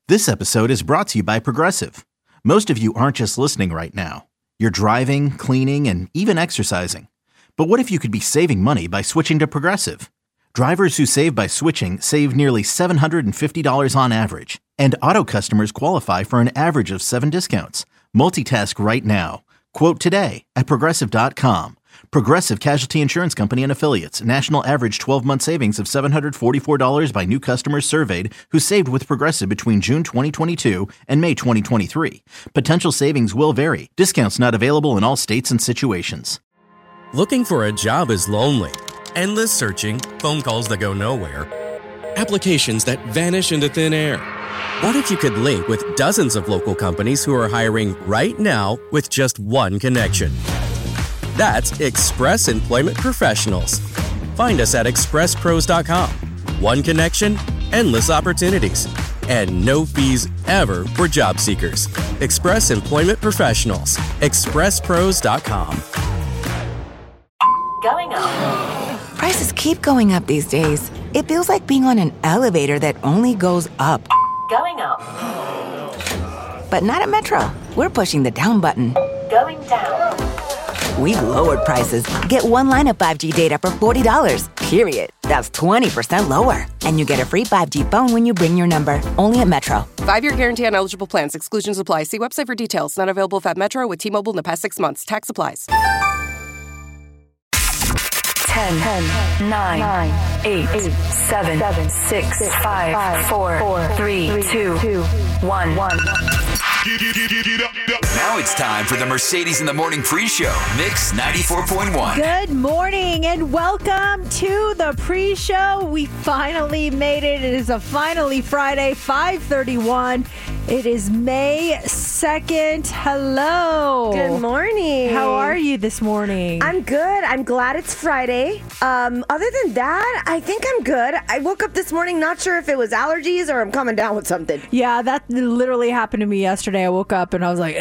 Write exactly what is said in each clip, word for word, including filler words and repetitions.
This episode is brought to you by Progressive. Most of you aren't just listening right now. You're driving, cleaning, and even exercising. But what if you could be saving money by switching to Progressive? Drivers who save by switching save nearly seven hundred fifty dollars on average. And auto customers qualify for an average of seven discounts. Multitask right now. Quote today at Progressive dot com. Progressive Casualty Insurance Company and Affiliates. National average twelve-month savings of seven hundred forty-four dollars by new customers surveyed who saved with Progressive between June twenty twenty-two and May twenty twenty-three. Potential savings will vary. Discounts not available in all states and situations. Looking for a job is lonely. Endless searching, phone calls that go nowhere, applications that vanish into thin air. What if you could link with dozens of local companies who are hiring right now with just one connection? That's Express Employment Professionals. Find us at express pros dot com. One connection, endless opportunities, and no fees ever for job seekers. Express Employment Professionals. express pros dot com. Going up. Prices keep going up these days. It feels like being on an elevator that only goes up. Going up. But not at Metro. We're pushing the down button. Going down. We've lowered prices. Get one line of five G data for forty dollars, period. That's twenty percent lower. And you get a free five G phone when you bring your number. Only at Metro. Five-year guarantee on eligible plans. Exclusions apply. See website for details. Not available at Metro with T-Mobile in the past six months. Tax applies. ten, ten, nine, eight, seven, six, five, four, three, two, one. Now it's time for the Mercedes in the Morning pre-show. Mix ninety-four point one. Good morning and welcome to the pre-show. We finally made it. It is a finally Friday, five thirty-one. It is May second. Hello. Good morning. How are you this morning? I'm good. I'm glad it's Friday. Um, other than that, I think I'm good. I woke up this morning not sure if it was allergies or I'm coming down with something. Yeah, that literally happened to me yesterday. I woke up and I was like,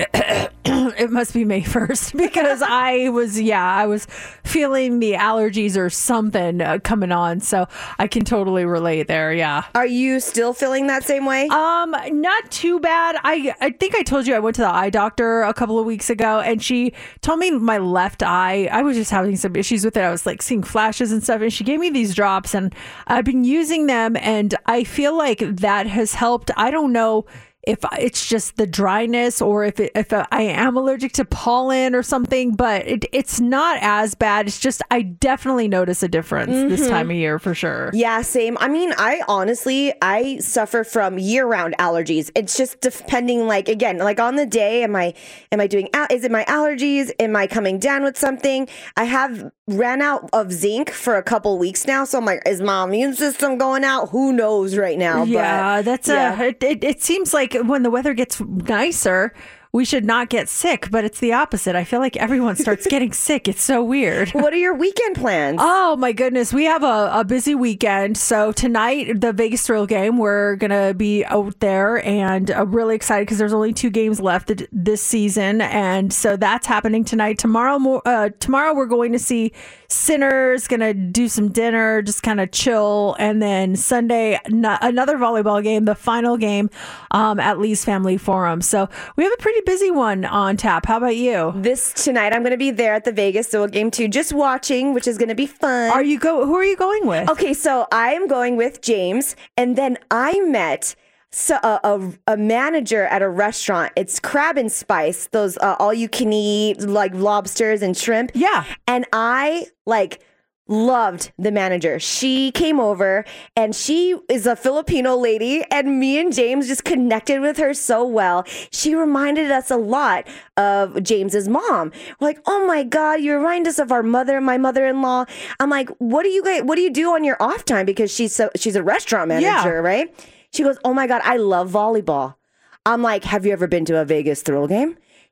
it must be May first because I was, yeah, I was feeling the allergies or something uh, coming on. So I can totally relate there. Yeah. Are you still feeling that same way? Um, not too bad. I, I think I told you I went to the eye doctor a couple of weeks ago and she told me my left eye, I was just having some issues with it. I was like seeing flashes and stuff and she gave me these drops and I've been using them and I feel like that has helped. I don't know if it's just the dryness or if it, if I am allergic to pollen or something, but it, it's not as bad. It's just I definitely notice a difference mm-hmm. this time of year for sure. Yeah, same. I mean, I honestly, I suffer from year-round allergies. It's just depending, like, again, like on the day, am I, am I doing, is it my allergies? Am I coming down with something? I have ran out of zinc for a couple weeks now, so I'm like, is my immune system going out? Who knows right now? Yeah, but, that's yeah. a, it, it, it seems like when the weather gets nicer, we should not get sick, but it's the opposite. I feel like everyone starts getting sick. It's so weird. What are your weekend plans? Oh my goodness. We have a, a busy weekend. So tonight, the Vegas Thrill game, we're going to be out there and I'm really excited because there's only two games left this season. And so that's happening tonight. Tomorrow, uh, tomorrow we're going to see Sinners, going to do some dinner, just kind of chill. And then Sunday, n- another volleyball game, the final game um, at Lee's Family Forum. So we have a pretty busy one on tap. How about you? This tonight, I'm going to be there at the Vegas Thrill game too, just watching, which is going to be fun. Are you go? Who are you going with? Okay, so I am going with James, and then I met so, uh, a, a manager at a restaurant. It's Crab and Spice, those uh, all-you-can-eat, like lobsters and shrimp. Yeah. And I, like... loved the manager. She came over and she is a Filipino lady and me and James just connected with her so well. She reminded us a lot of James's mom. We're like, oh my God, you remind us of our mother, my mother-in-law. I'm like, what do you guys, what do you do on your off time? Because she's so, she's a restaurant manager, yeah. right? She goes, oh my God, I love volleyball. I'm like, have you ever been to a Vegas Thrill game?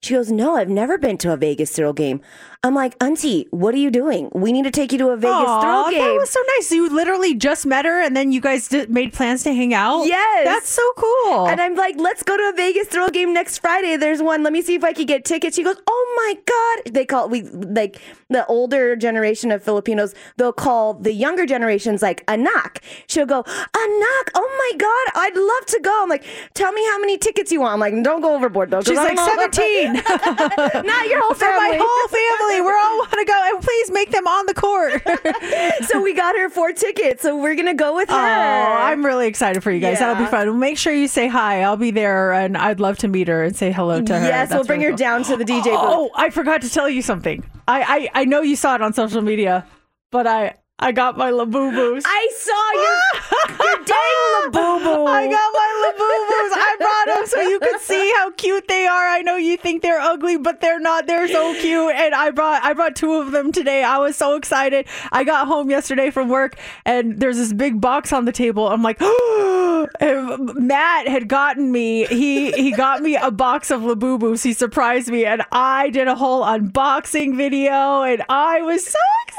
She goes, no, I've never been to a Vegas thrill game. I'm like, Auntie, what are you doing? We need to take you to a Vegas Aw, thrill game. That was so nice. You literally just met her and then you guys did, made plans to hang out? Yes. That's so cool. And I'm like, let's go to a Vegas thrill game next Friday. There's one. Let me see if I can get tickets. She goes, oh my God. They call we like the older generation of Filipinos, they'll call the younger generations like anak. She'll go, anak, oh my God, I'd love to go. I'm like, tell me how many tickets you want. I'm like, don't go overboard though. She's like seventeen. Not your whole For family. my whole family. We're all want to go, and please make them on the court. So we got her four tickets. So we're going to go with her. Oh, I'm really excited for you guys. Yeah. That'll be fun. Make sure you say hi. I'll be there, and I'd love to meet her and say hello to her. Yes, That's we'll bring really her cool. down to the D J booth. Oh, I forgot to tell you something. I, I, I know you saw it on social media, but I, I got my Labubu's. I saw your, your dang Labubu. I got my Labubu's. I brought them so you could see how cute they are. I know you think they're ugly, but they're not. They're so cute. And I brought I brought two of them today. I was so excited. I got home yesterday from work, and there's this big box on the table. I'm like, oh. Matt had gotten me. He he got me a box of Labubu's. He surprised me, and I did a whole unboxing video, and I was so excited.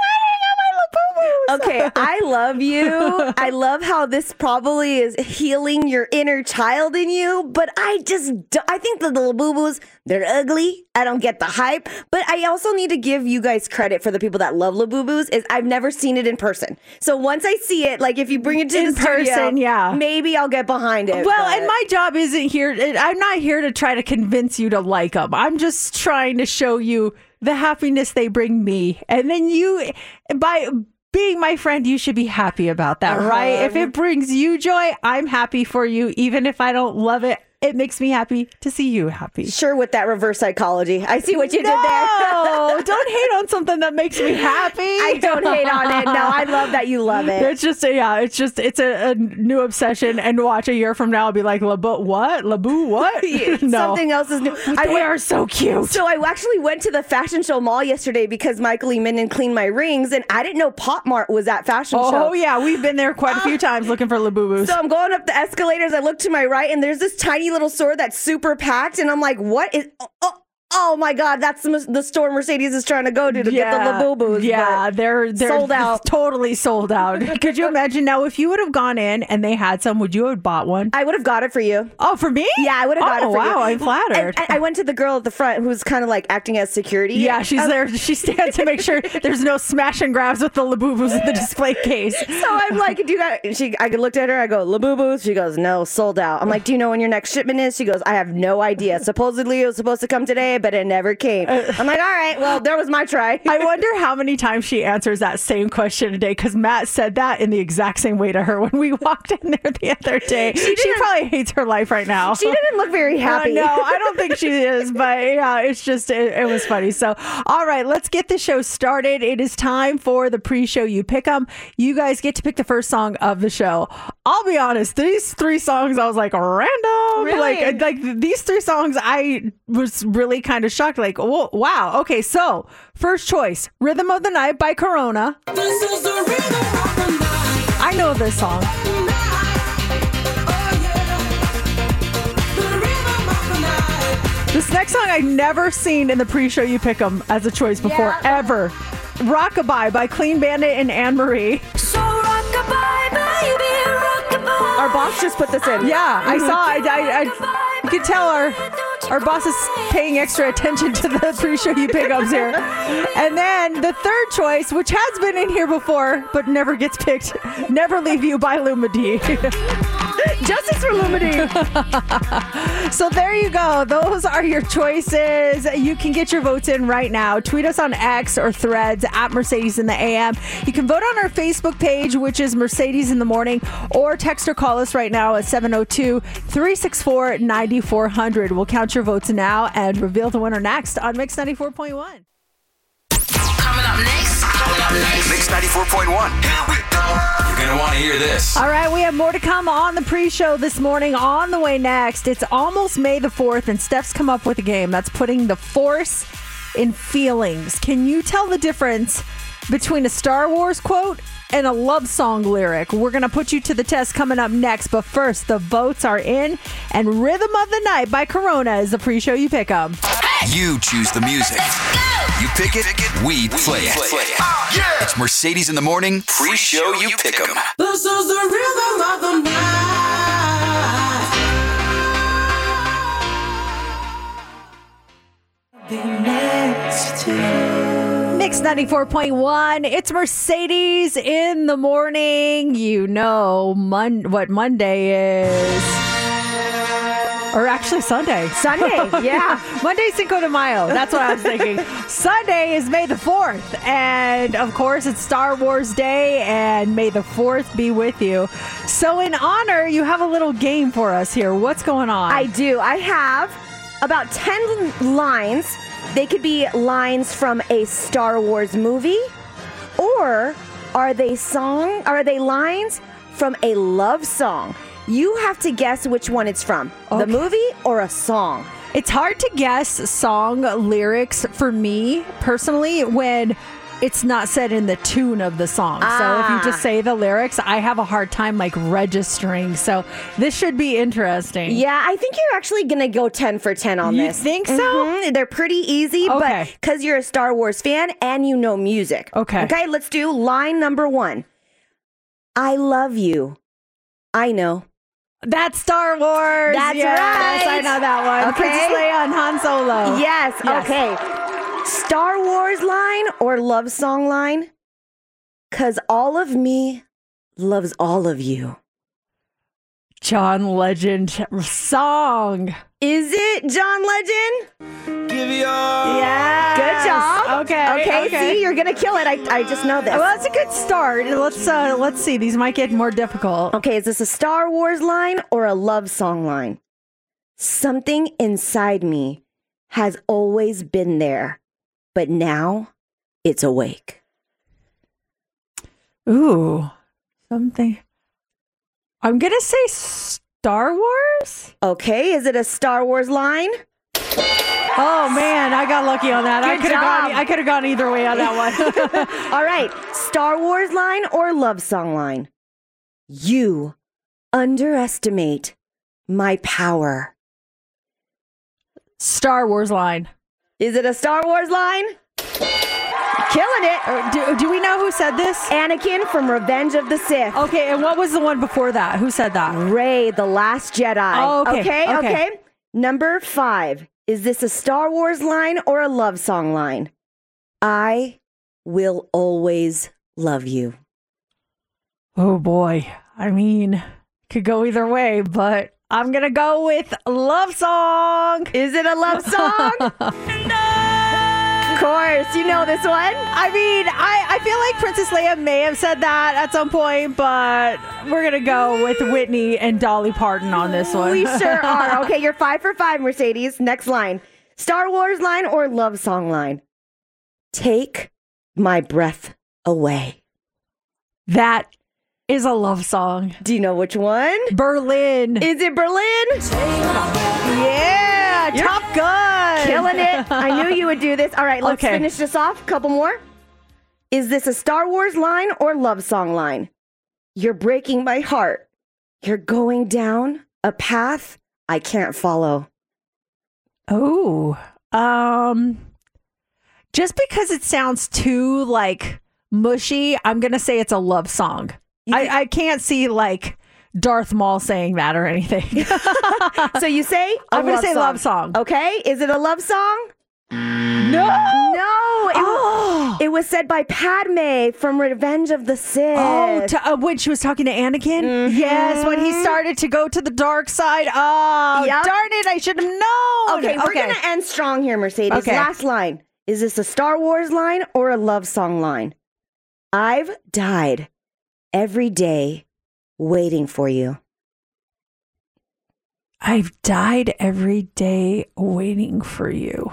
Okay, I love you. I love how this probably is healing your inner child in you, but I just, do- I think the little boo-boos, they're ugly. I don't get the hype, but I also need to give you guys credit for the people that love Labubu's is I've never seen it in person. So once I see it, like if you bring it to In the studio, person, yeah. maybe I'll get behind it. Well, but- and my job isn't here. I'm not here to try to convince you to like them. I'm just trying to show you the happiness they bring me. And then you, by being my friend, you should be happy about that, Uh-huh. right? If it brings you joy, I'm happy for you. Even if I don't love it, it makes me happy to see you happy. Sure, with that reverse psychology. I see what you no, did there. Don't hate on something that makes me happy. I don't hate on it. No, I love that you love it. It's just, a, yeah, it's just, it's a, a new obsession. And watch a year from now, I'll be like, Labu, what? Labu, what? No. Something else is new. They I went- are so cute. So I actually went to the Fashion Show Mall yesterday because Michael E. Minden cleaned my rings, and I didn't know Pop Mart was at Fashion Oh, Show. yeah, we've been there quite a few times looking for Labubus. So I'm going up the escalators. I look to my right, and there's this tiny little store that's super packed, and I'm like, what is... Oh, oh, oh my God, that's the, the store Mercedes is trying to go to to get the Labubus. Yeah, but they're they're sold out. totally sold out. Could you imagine now if you would have gone in and they had some, would you have bought one? I would have got it for you. Oh, for me? Yeah, I would have got oh, it for wow, you. I'm flattered. And, and I went to the girl at the front who's kind of like acting as security. Yeah, she's Um, there. She stands to make sure there's no smash and grabs with the Labubus in the display case. So I'm like, do you got? She, I looked at her. I go, Labubus. She goes, no, sold out. I'm like, do you know when your next shipment is? She goes, I have no idea. Supposedly it was supposed to come today, but it never came. I'm like, all right, well, there was my try. I wonder how many times she answers that same question a day, because Matt said that in the exact same way to her when we walked in there the other day. She, she probably hates her life right now. She didn't look very happy. Uh, no, I don't think she is, but yeah, it's just, it, it was funny. So, all right, let's get the show started. It is time for the pre-show You Pick 'em. You guys get to pick the first song of the show. I'll be honest, these three songs, I was like, random. Really? Like, like these three songs, I was really kind of shocked. Like, oh, wow. Okay, so first choice, Rhythm of the Night by Corona. This is the rhythm of the night. I know this song. This next song I've never seen in the pre-show You Pick 'em as a choice before, Yeah. ever. Rockabye by Clean Bandit and Anne Marie. So rockabye, baby, rockabye. Our boss just put this in. Yeah, I saw. I, I, I you could tell our our boss is paying extra attention to the pre-show You Pick 'ems here. And then the third choice, which has been in here before but never gets picked, Never Leave You by Lumidee. Justice for Lumidee. So there you go. Those are your choices. You can get your votes in right now. Tweet us on X or Threads at Mercedes in the A M. You can vote on our Facebook page, which is Mercedes in the Morning, or text or call us right now at seven oh two, three six four, nine four zero zero. We'll count your votes now and reveal the winner next on Mix ninety-four point one. Coming up next. Coming up next. Mix ninety-four point one. You're going to want to hear this. All right, we have more to come on the pre-show this morning. On the way next, it's almost May the fourth, and Steph's come up with a game that's putting the force in feelings. Can you tell the difference between a Star Wars quote and a love song lyric? We're going to put you to the test coming up next, but first, the votes are in, and Rhythm of the Night by Corona is the pre-show You Pick 'em. Hey! You choose the music. You pick it, we play it. It's Mercedes in the Morning, pre-show you pick 'em. This is the rhythm of the night. Be next to you. Mix ninety-four point one. It's Mercedes in the morning. You know mon- what Monday is. Or actually Sunday. Sunday, yeah. Monday Cinco de Mayo. That's what I was thinking. Sunday is May the fourth. And of course, it's Star Wars Day, and May the fourth be with you. So in honor, you have a little game for us here. What's going on? I do. I have about ten lines. They could be lines from a Star Wars movie, or are they song? Are they lines from a love song? You have to guess which one it's from, Okay. the movie or a song. It's hard to guess song lyrics for me personally when it's not said in the tune of the song. So if Ah. you just say the lyrics, I have a hard time like registering. So this should be interesting. Yeah, I think you're actually going to go ten for ten on You this. think so? Mhm. They're pretty easy, Okay. but because you're a Star Wars fan and you know music. Okay. Okay, let's do line number one. I love you. I know. That's Star Wars. That's yes, right. I know that one. Okay. Princess Leia and Han Solo. Yes, Yes. okay. Star Wars line or love song line? Cause all of me loves all of you. John Legend song. Is it John Legend? Give your Yeah. Good job. Okay. Okay, see, you're gonna kill it. I, I just know this. Well, that's a good start. Let's uh, let's see. These might get more difficult. Okay, is this a Star Wars line or a love song line? Something inside me has always been there, but now it's awake. Ooh, something. I'm gonna say Star Wars. Okay, is it a Star Wars line? Oh man, I got lucky on that. I Good could have job. gone. I could have gone either way on that one. All right, Star Wars line or love song line? You underestimate my power. Star Wars line. Is it a Star Wars line? Killing it. Uh, Do, do we know who said this? Anakin from Revenge of the Sith. Okay, and what was the one before that? Who said that? Rey, the Last Jedi. Oh, okay, okay, okay. okay. Number five. Is this a Star Wars line or a love song line? I will always love you. Oh boy. I mean, could go either way, but I'm gonna go with love song. Is it a love song? Of course, you know this one. I mean, I, I feel like Princess Leia may have said that at some point, but we're going to go with Whitney and Dolly Parton on this one. We sure are. Okay, you're five for five, Mercedes. Next line. Star Wars line or love song line? Take my breath away. That is a love song. Do you know which one? Berlin. Is it Berlin? Yeah, You're Top Gun. Killing it. I knew you would do this. All right, let's Okay. finish this off. Couple more. Is this a Star Wars line or love song line? You're breaking my heart. You're going down a path I can't follow. Oh, um, just because it sounds too like mushy, I'm going to say it's a love song. You I, think- I can't see like Darth Maul saying that or anything. So you say a I'm gonna love say song. love song. Okay, is it a love song? No. No, it, Oh. it was said by Padme from Revenge of the Sith. Oh, to, uh, when she was talking to Anakin? Mhm. Yes, when he started to go to the dark side. Oh, Yep. darn it, I should have known. Okay, we're going to end strong here, Mercedes. Okay. Last line. Is this a Star Wars line or a love song line? I've died every day waiting for you. I've died every day waiting for you.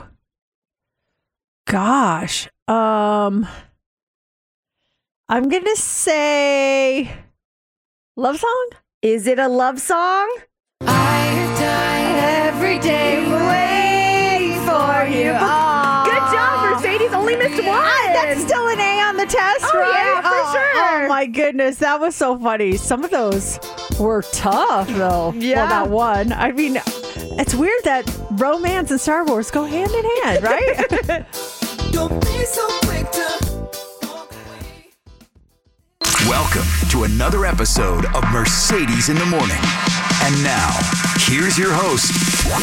Gosh. Um, I'm going to say love song? Is it a love song? I've died every day waiting for you. Aw. Good job, Mercedes. Only missed one. That's still an A on the test, Oh, right? yeah, for oh, sure. Oh my goodness, that was so funny. Some of those were tough, though. Yeah. Well, that one. I mean, It's weird that romance and Star Wars go hand in hand, right? Don't be so quick to walk away. Welcome to another episode of Mercedes in the Morning. And now, here's your host,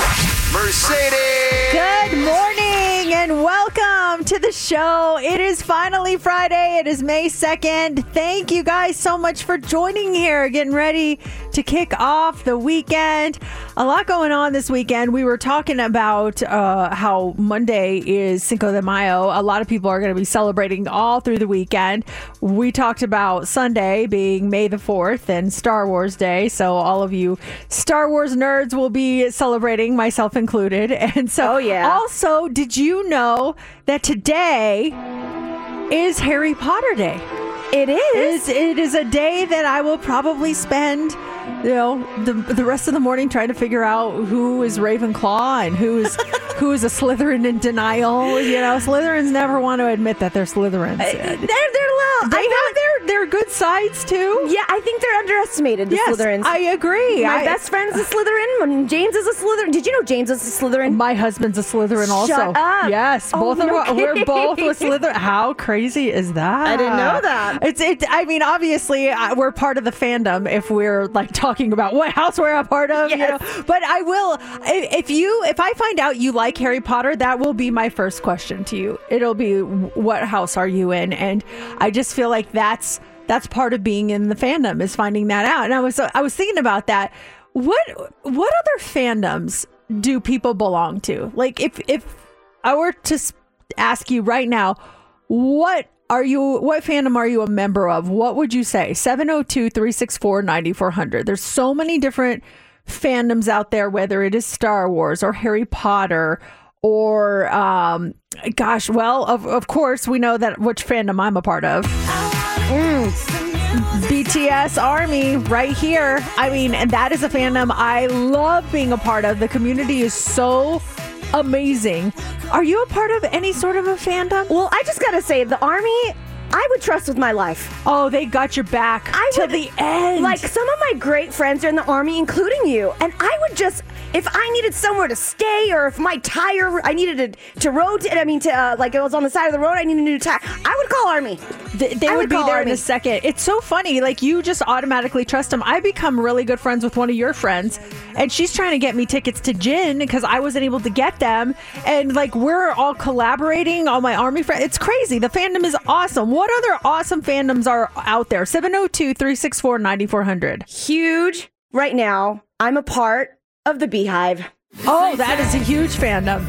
Mercedes. Good morning and welcome to the show. It is finally Friday. It is May second. Thank you guys so much for joining here, getting ready to kick off the weekend. A lot going on this weekend. We were talking about uh, how Monday is Cinco de Mayo. A lot of people are going to be celebrating all through the weekend. We talked about Sunday being May the fourth and Star Wars Day. So all of you Star Wars nerds will be celebrating, myself included. And so Oh, yeah. also, did you know that today is Harry Potter Day? It is. It is, it is a day that I will probably spend, you know, the the rest of the morning trying to figure out who is Ravenclaw and who is who is a Slytherin in denial. You know, Slytherins never want to admit that they're Slytherins. Uh, they're they're little. They I have their their good sides too. Yeah, I think they're underestimated, the Yes, Slytherins. I agree. My I- best friend's a Slytherin. and James is a Slytherin. Did you know James is a Slytherin? My husband's a Slytherin also. Shut up. Yes, Oh, both of no us. We're kidding. both with Slytherin. How crazy is that? I didn't know that. It's it. I mean, obviously, uh, we're part of the fandom if we're like talking about what house we're a part of. Yes. You know? But I will. If if you, if I find out you like Harry Potter, that will be my first question to you. It'll be, what house are you in? And I just feel like that's that's part of being in the fandom, is finding that out. And I was I was thinking about that. What what other fandoms do people belong to? Like, if if I were to s- ask you right now, what are you, what fandom are you a member of? What would you say? seven oh two, three six four, nine four hundred. There's so many different fandoms out there, whether it is Star Wars or Harry Potter or, um, gosh, well, of, of course, we know that which fandom I'm a part of. B T S Army right here. I mean, and that is a fandom I love being a part of. The community is so amazing. Are you a part of any sort of a fandom? Well, I just gotta say, the Army, I would trust with my life. Oh, they got your back I to would, the end. Like, some of my great friends are in the Army, including you. And I would just, if I needed somewhere to stay, or if my tire, I needed to, to rotate, I mean, to, uh, like, it was on the side of the road, I needed a new tire, I would call Army. Th- they I would, would be call there Army. in a second. It's so funny. Like, you just automatically trust them. I become really good friends with one of your friends, and she's trying to get me tickets to Gin because I wasn't able to get them. And like, we're all collaborating, all my Army friends. It's crazy. The fandom is awesome. What other awesome fandoms are out there? seven oh two, three six four, nine four hundred. Huge. Right now, I'm a part of the Beehive. Oh, that is a huge fandom.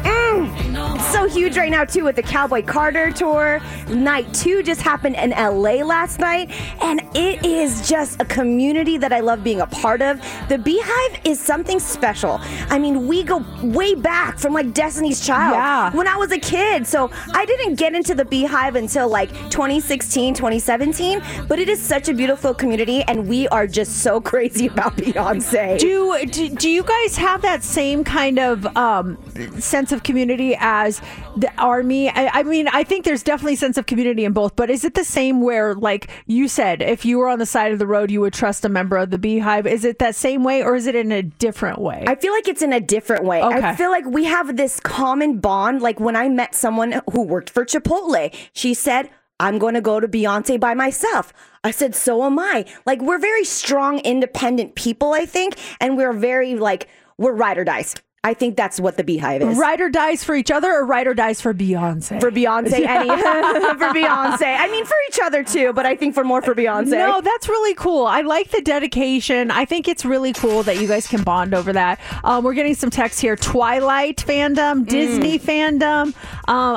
It's so huge right now, too, with the Cowboy Carter tour. Night two just happened in L A last night, and it is just a community that I love being a part of. The Beehive is something special. I mean, we go way back from, like, Destiny's Child. Yeah. When I was a kid. So I didn't get into the Beehive until, like, twenty sixteen, twenty seventeen, but it is such a beautiful community, and we are just so crazy about Beyonce. Do, do do you guys have that same kind of um, sense of community as the Army? I, I mean, I think there's definitely a sense of community in both, but is it the same where, like you said, if you were on the side of the road, you would trust a member of the Beehive? Is it that same way, or is it in a different way? I feel like it's in a different way. Okay. I feel like we have this common bond. Like, when I met someone who worked for Chipotle, she said, I'm going to go to Beyonce by myself. I said, so am I. Like, we're very strong, independent people, I think. And we're very, like, we're ride or dies. I think that's what the Beehive is. Ride or dies for each other, or ride or dies for Beyonce? For Beyonce, any, for Beyonce. I mean, for each other too, but I think for more for Beyonce. No, that's really cool. I like the dedication. I think it's really cool that you guys can bond over that. Um, we're getting some texts here. Twilight fandom, Disney fandom. Um,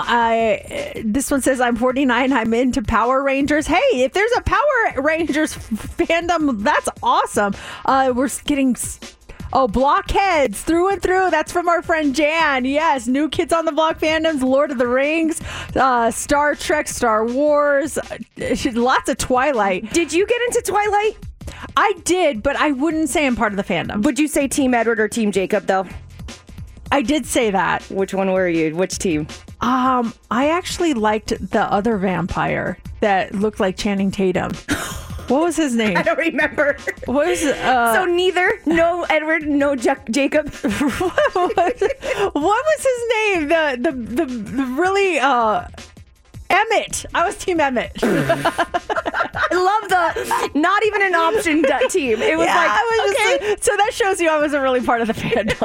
I this one says, I'm forty-nine. I'm into Power Rangers. Hey, if there's a Power Rangers fandom, that's awesome. Uh, we're getting. Oh, Blockheads through and through. That's from our friend Jan. Yes, New Kids on the Block fandoms, Lord of the Rings, uh, Star Trek, Star Wars, uh, lots of Twilight. Did you get into Twilight? I did, but I wouldn't say I'm part of the fandom. Would you say Team Edward or Team Jacob, though? I did say that. Which one were you? Which team? Um, I actually liked the other vampire that looked like Channing Tatum. What was his name? I don't remember. What was uh, so neither, no Edward, no Ja- Jacob. what, was, what was his name? The the the, the really uh, Emmett. I was Team Emmett. I love the not even an option d- team. It was yeah, like, I was okay. just, so that shows you I wasn't really part of the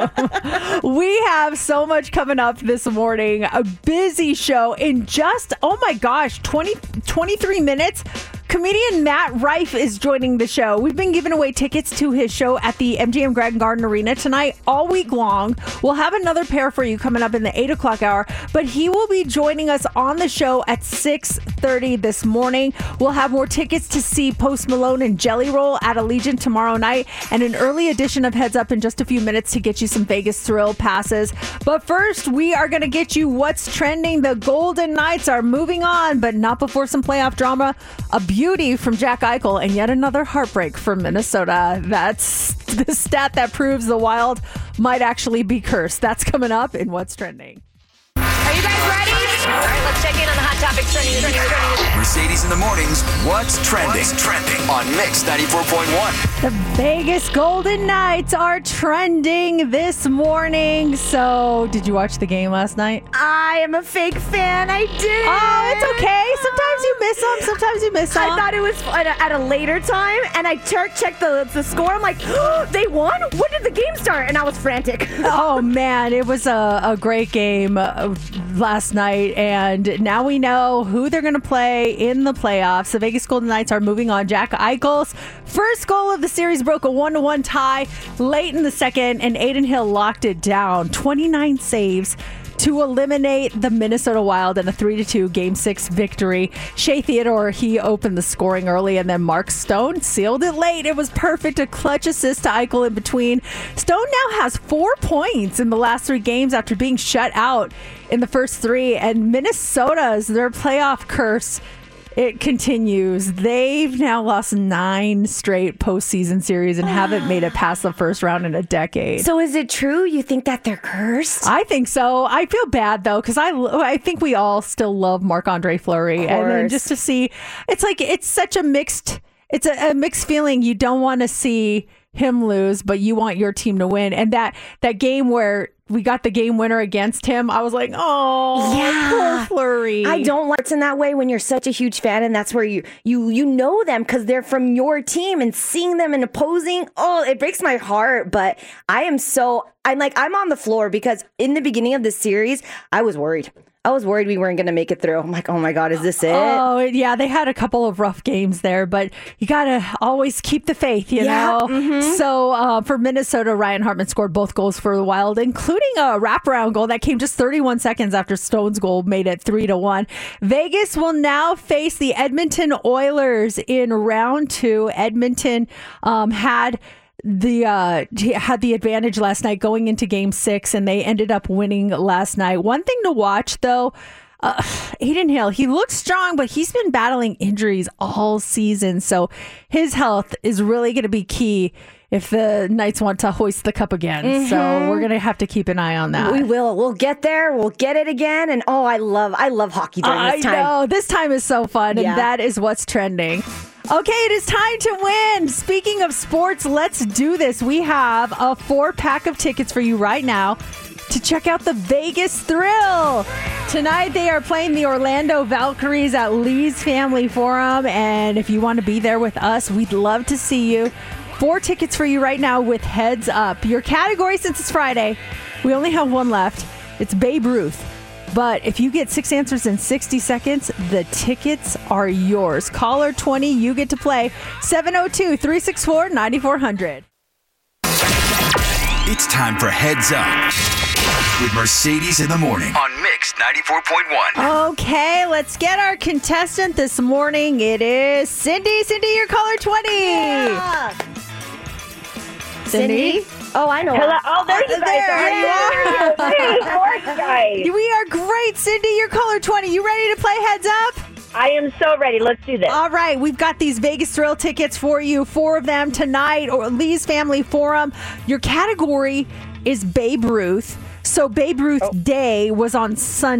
fandom. We have so much coming up this morning. A busy show in just, oh my gosh, twenty, twenty-three minutes. Comedian Matt Rife is joining the show. We've been giving away tickets to his show at the M G M Grand Garden Arena tonight all week long. We'll have another pair for you coming up in the eight o'clock hour, but he will be joining us on the show at six thirty this morning. We'll have more tickets to see Post Malone and Jelly Roll at Allegiant tomorrow night, and an early edition of Heads Up in just a few minutes to get you some Vegas Thrill passes. But first, we are going to get you what's trending. The Golden Knights are moving on, but not before some playoff drama. A beauty from Jack Eichel and yet another heartbreak for Minnesota. That's the stat that proves the Wild might actually be cursed. That's coming up in What's Trending. Are you guys ready? All right, let's check in on the hot topics trending. trending, trending. Mercedes in the mornings. What's trending? What's trending on Mix ninety-four point one. The Vegas Golden Knights are trending this morning. So, did you watch the game last night? I am a fake fan. I did. Oh, it's okay. Sometimes you miss them. Sometimes you miss them. I thought it was at a, at a later time, and I checked checked the the score. I'm like, oh, they won. When did the game start? And I was frantic. Oh man, it was a, a great game uh, last night, and now we know who they're going to play in the playoffs. The Vegas Golden Knights are moving on. Jack Eichel's first goal of the series broke a one to one tie late in the second, and Aiden Hill locked it down. twenty-nine saves to eliminate the Minnesota Wild in a three to two Game six victory. Shea Theodore, he opened the scoring early, and then Mark Stone sealed it late. It was perfect. A clutch assist to Eichel in between. Stone now has four points in the last three games after being shut out in the first three, and Minnesota's, their playoff curse, it continues. They've now lost nine straight postseason series and haven't made it past the first round in a decade. So is it true? You think that they're cursed? I think so. I feel bad though, because I I think we all still love Marc-Andre Fleury, and then just to see, it's like it's such a mixed, it's a, a mixed feeling. You don't want to see him lose, but you want your team to win. And that that game where we got the game winner against him, I was like, oh, yeah, poor Fleury. I don't like it in that way when you're such a huge fan, and that's where you you you know them because they're from your team, and seeing them in opposing, oh, it breaks my heart. But I am so I'm like I'm on the floor because in the beginning of this series, I was worried. I was worried we weren't going to make it through. I'm like, oh my God, is this it? Oh, yeah, they had a couple of rough games there, but you got to always keep the faith, you Yeah, know? mhm. So uh, for Minnesota, Ryan Hartman scored both goals for the Wild, including a wraparound goal that came just thirty-one seconds after Stone's goal made it three to one. Vegas will now face the Edmonton Oilers in round two. Edmonton um, had... The uh, had the advantage last night going into game six, and they ended up winning last night. One thing to watch, though, uh, Aiden Hill, he looks strong, but he's been battling injuries all season. So his health is really going to be key if the Knights want to hoist the cup again. Mm-hmm. So we're going to have to keep an eye on that. We will. We'll get there. We'll get it again. And oh, I love I love hockey during this time. I know. This time is so fun, Yeah. and that is what's trending. Okay, it is time to win. Speaking of sports, let's do this. We have a four-pack of tickets for you right now to check out the Vegas Thrill. Tonight, they are playing the Orlando Valkyries at Lee's Family Forum, and if you want to be there with us, we'd love to see you. Four tickets for you right now with Heads Up. Your category, since it's Friday, we only have one left. It's Babe Ruth. But if you get six answers in sixty seconds, the tickets are yours. Caller twenty, you get to play. seven oh two, three six four, nine four hundred. It's time for Heads Up with Mercedes in the morning on Mix ninety-four point one. Okay, let's get our contestant this morning. It is Cindy. Cindy, you're caller twenty. Yeah. Cindy? Oh, I know. Hello. Oh, there you guys There are. you are. Hey, how are you guys? We are great, Cindy. You're caller twenty. You ready to play Heads Up? I am so ready. Let's do this. All right, we've got these Vegas Thrill tickets for you, four of them tonight, or Lee's Family Forum. Your category is Babe Ruth. So Babe Ruth Oh. Day was on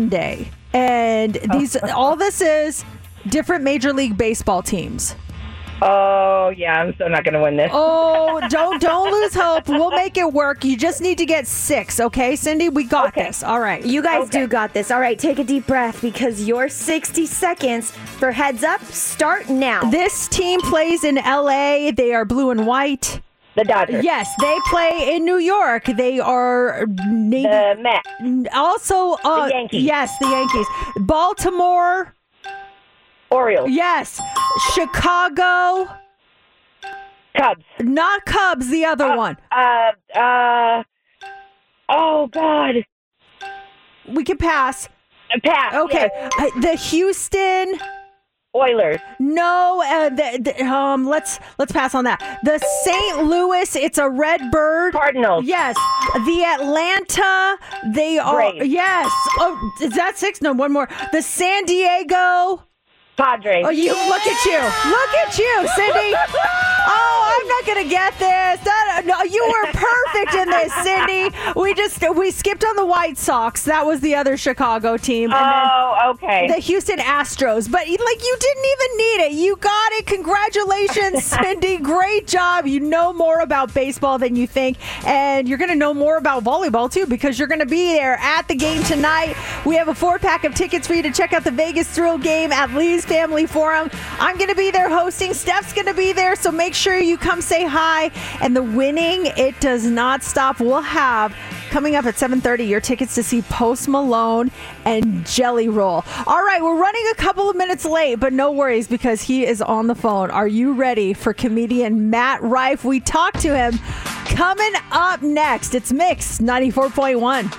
Sunday, and these all this is different Major League Baseball teams. Oh, yeah, I'm so not going to win this. Oh, don't don't lose hope. We'll make it work. You just need to get six, okay, Cindy? We got Okay. this. All right. You guys Okay. do got this. All right, take a deep breath because your sixty seconds for Heads Up start now. This team plays in L A. They are blue and white. The Dodgers. Yes, they play in New York. They are Navy. The Mets. Also, uh, The Yankees. yes, the Yankees. Baltimore. Orioles. Yes. Chicago. Cubs. Not Cubs, the other one. Uh, uh, oh, God. We can pass. Pass. Okay. yes. Uh, the Houston. Oilers. No, uh, the, the, um, let's let's pass on that. The Saint Louis, it's a red bird. Cardinals. Yes. The Atlanta, they are. Braves. Yes. Oh, is that six? No, one more. The San Diego. Padres. Oh, you look at you, look at you, Cindy. Oh, I'm not gonna get this. That, no, you were perfect in this, Cindy. We just we skipped on the White Sox. That was the other Chicago team. And oh, then okay. the Houston Astros. But like, you didn't even need it. You got it. Congratulations, Cindy. Great job. You know more about baseball than you think, and you're gonna know more about volleyball too because you're gonna be there at the game tonight. We have a four pack of tickets for you to check out the Vegas Thrill game at Lee's Family Forum. I'm going to be there hosting. Steph's going to be there, so make sure you come say hi. And the winning, it does not stop. We'll have, coming up at seven thirty, your tickets to see Post Malone and Jelly Roll. All right, we're running a couple of minutes late, but no worries because he is on the phone. Are you ready for comedian Matt Rife? We talked to him. Coming up next, it's Mix ninety-four point one.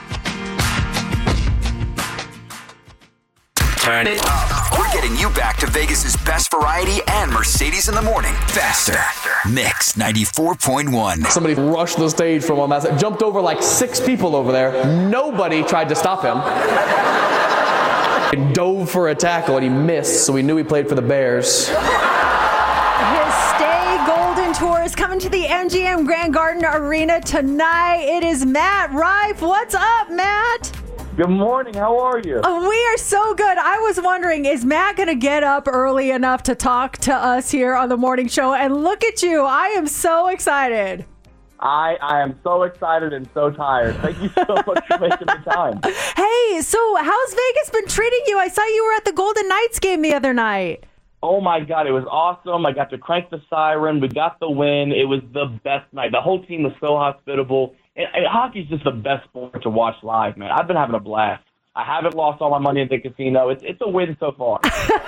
Turn it up. We're getting you back to Vegas's best variety and Mercedes in the morning. Faster. Mix ninety-four point one. Somebody rushed the stage from on that side, jumped over like six people over there. Nobody tried to stop him. He dove for a tackle and he missed, so we knew he played for the Bears. His Stay Golden Tour is coming to the M G M Grand Garden Arena tonight. It is Matt Rife. What's up, Matt? Good morning. How are you? Oh, we are so good. I was wondering, is Matt going to get up early enough to talk to us here on the morning show? And look at you. I am so excited. I, I am so excited and so tired. Thank you so much for making the time. Hey, so how's Vegas been treating you? I saw you were at the Golden Knights game the other night. Oh, my God. It was awesome. I got to crank the siren. We got the win. It was the best night. The whole team was so hospitable. And, and hockey's just the best sport to watch live, man. I've been having a blast. I haven't lost all my money at the casino. It's it's a win so far.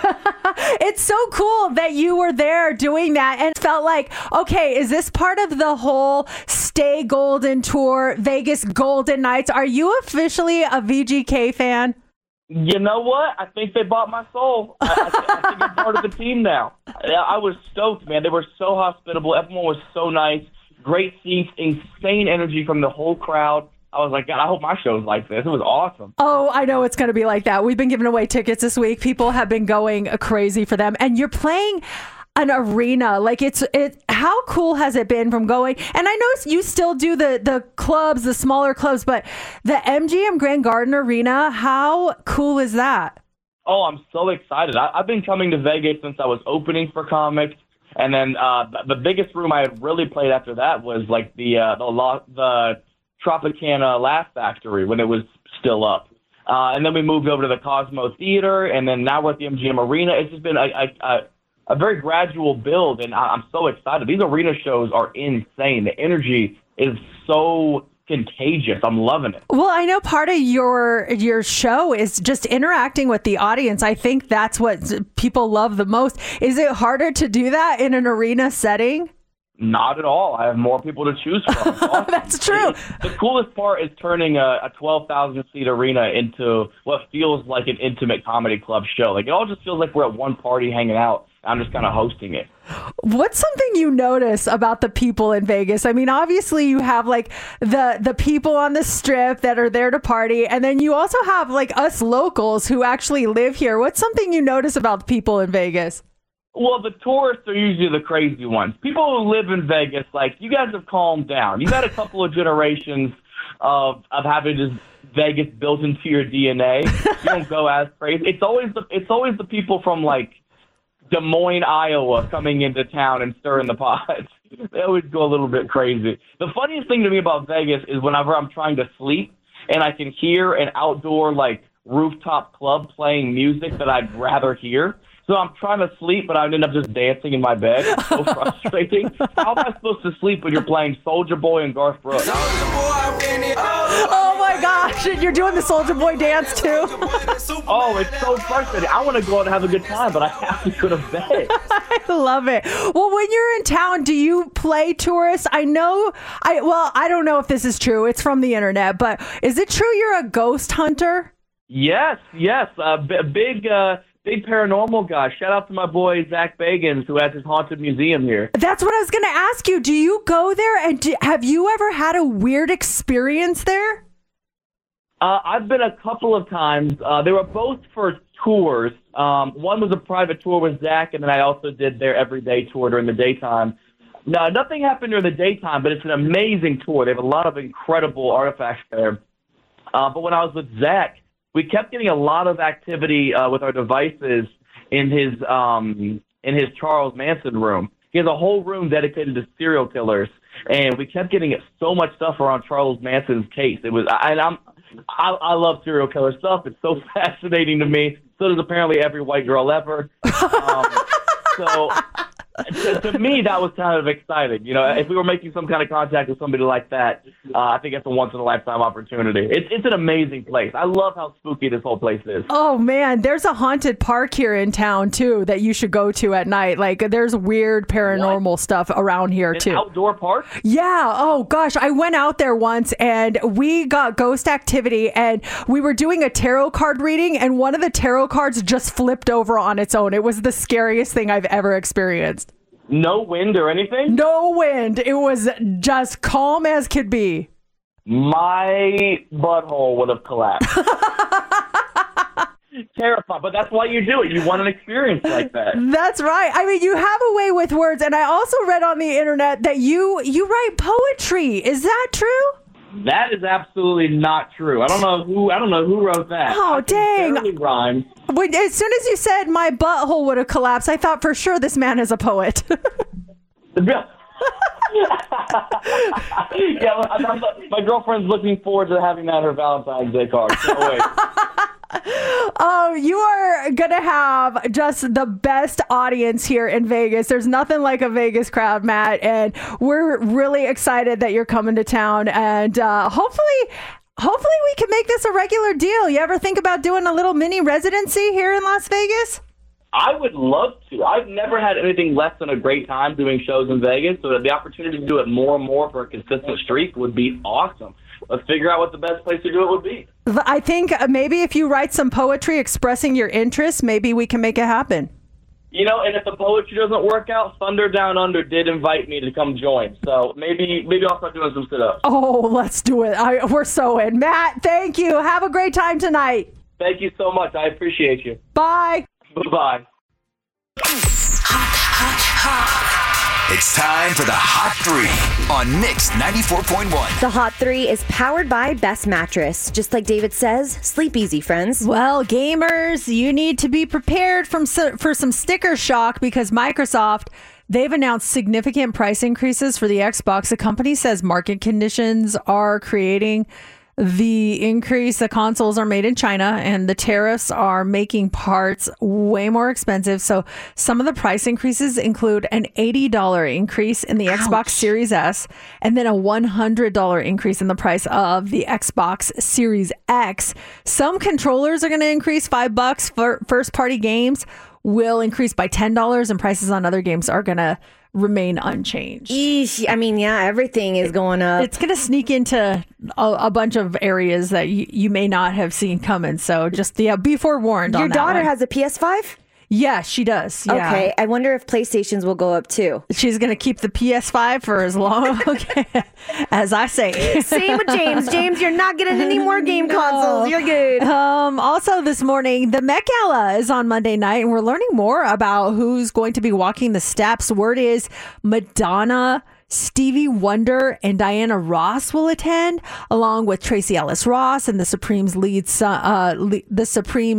It's so cool that you were there doing that and felt like, okay, is this part of the whole Stay Golden Tour, Vegas Golden Knights? Are you officially a V G K fan? You know what? I think they bought my soul. I, I, th- I think I'm part of the team now. I, I was stoked, man. They were so hospitable. Everyone was so nice. Great seats, insane energy from the whole crowd. I was like, God, I hope my show's like this. It was awesome. Oh, I know it's going to be like that. We've been giving away tickets this week. People have been going crazy for them. And you're playing an arena. Like, it's it. How cool has it been from going? And I know you still do the, the clubs, the smaller clubs, but the M G M Grand Garden Arena, how cool is that? Oh, I'm so excited. I, I've been coming to Vegas since I was opening for comics. And then uh, the biggest room I had really played after that was like the uh, the La- the Tropicana Laugh Factory when it was still up. Uh, and then we moved over to the Cosmo Theater, and then now we're at the M G M Arena. It's just been a, a, a, a very gradual build, and I, I'm so excited. These arena shows are insane. The energy is so contagious. I'm loving it. Well, I know part of your your show is just interacting with the audience. I think that's what people love the most. Is it harder to do that in an arena setting? Not at all. I have more people to choose from. Awesome. That's true. It, the coolest part is turning a, a twelve thousand seat arena into what feels like an intimate comedy club show. Like, it all just feels like we're at one party hanging out. I'm just kind of hosting it. What's something you notice about the people in Vegas? I mean, obviously you have like the the people on the strip that are there to party, and then you also have like us locals who actually live here. What's something you notice about the people in Vegas? Well, the tourists are usually the crazy ones. People who live in Vegas, like, you guys have calmed down. You've had a couple of generations of of having this Vegas built into your D N A. You don't go as crazy. It's always the it's always the people from like Des Moines, Iowa, coming into town and stirring the pot. They always go a little bit crazy. The funniest thing to me about Vegas is whenever I'm trying to sleep and I can hear an outdoor, like, rooftop club playing music that I'd rather hear. So I'm trying to sleep, but I end up just dancing in my bed. It's so frustrating. How am I supposed to sleep when you're playing Soulja Boy and Garth Brooks? Oh my gosh, and you're doing the Soulja Boy dance too. Oh, it's so frustrating. I want to go out and have a good time, but I have to go to bed. I love it. Well, when you're in town, do you play tourists? I know, I well, I don't know if this is true. It's from the internet, but is it true you're a ghost hunter? Yes, yes. A b- big, uh, big paranormal guy. Shout out to my boy, Zach Bagans, who has his haunted museum here. That's what I was going to ask you. Do you go there, and do, have you ever had a weird experience there? Uh, I've been a couple of times. Uh, they were both for tours. Um, one was a private tour with Zach, and then I also did their everyday tour during the daytime. No, nothing happened during the daytime, but it's an amazing tour. They have a lot of incredible artifacts there. Uh, but when I was with Zach, we kept getting a lot of activity uh, with our devices in his um, in his Charles Manson room. He has a whole room dedicated to serial killers, and we kept getting so much stuff around Charles Manson's case. It was, and I'm, I, I love serial killer stuff. It's so fascinating to me. So does apparently every white girl ever. Um, so. To, to me, that was kind of exciting. You know, if we were making some kind of contact with somebody like that, uh, I think it's a once-in-a-lifetime opportunity. It's it's an amazing place. I love how spooky this whole place is. Oh, man. There's a haunted park here in town, too, that you should go to at night. Like, there's weird paranormal what? stuff around here, An too. outdoor park? Yeah. Oh, gosh. I went out there once, and we got ghost activity, and we were doing a tarot card reading, and one of the tarot cards just flipped over on its own. It was the scariest thing I've ever experienced. No wind or anything? No wind. It was just calm as could be. My butthole would have collapsed. Terrified, but that's why you do it. You want an experience like that. That's right. I mean, you have a way with words, and I also read on the internet that you you write poetry. Is that true? That is absolutely not true. I don't know who. I don't know who wrote that. Oh, I dang! barely rhyme. When, as soon as you said my butthole would have collapsed, I thought for sure this man is a poet. yeah, my, my girlfriend's looking forward to having that her Valentine's Day card. Can't wait. Oh, you are going to have just the best audience here in Vegas. There's nothing like a Vegas crowd, Matt. And we're really excited that you're coming to town. And uh, hopefully, hopefully we can make this a regular deal. You ever think about doing a little mini residency here in Las Vegas? I would love to. I've never had anything less than a great time doing shows in Vegas. So the opportunity to do it more and more for a consistent streak would be awesome. Let's figure out what the best place to do it would be. I think maybe if you write some poetry expressing your interests, maybe we can make it happen. You know, and if the poetry doesn't work out, Thunder Down Under did invite me to come join. So maybe maybe I'll start doing some sit-ups. Oh, let's do it. I, we're so in. Matt, thank you. Have a great time tonight. Thank you so much. I appreciate you. Bye. Bye-bye. It's time for the Hot Three on Mix ninety-four point one. The Hot Three is powered by Best Mattress. Just like David says, sleep easy, friends. Well, gamers, you need to be prepared from for some sticker shock because Microsoft, they've announced significant price increases for the Xbox. The company says market conditions are creating the increase. The consoles are made in China and the tariffs are making parts way more expensive. So some of the price increases include an eighty dollars increase in the Ouch. Xbox Series S and then a one hundred dollars increase in the price of the Xbox Series X. Some controllers are going to increase five bucks for first party games will increase by ten dollars and prices on other games are going to remain unchanged. Eesh, I mean, yeah, everything is going up. It's going to sneak into a, a bunch of areas that you, you may not have seen coming. So just yeah, be forewarned. Your on that daughter one. has a P S five? Yeah, she does. Yeah. Okay, I wonder if PlayStations will go up too. She's going to keep the P S five for as long okay, as I say. Same with James. James, you're not getting any more game no. consoles. You're good. Um, also this morning, the Met Gala is on Monday night, and we're learning more about who's going to be walking the steps. Word is Madonna, Stevie Wonder, and Diana Ross will attend, along with Tracy Ellis Ross and the Supreme's lead, uh, the Supreme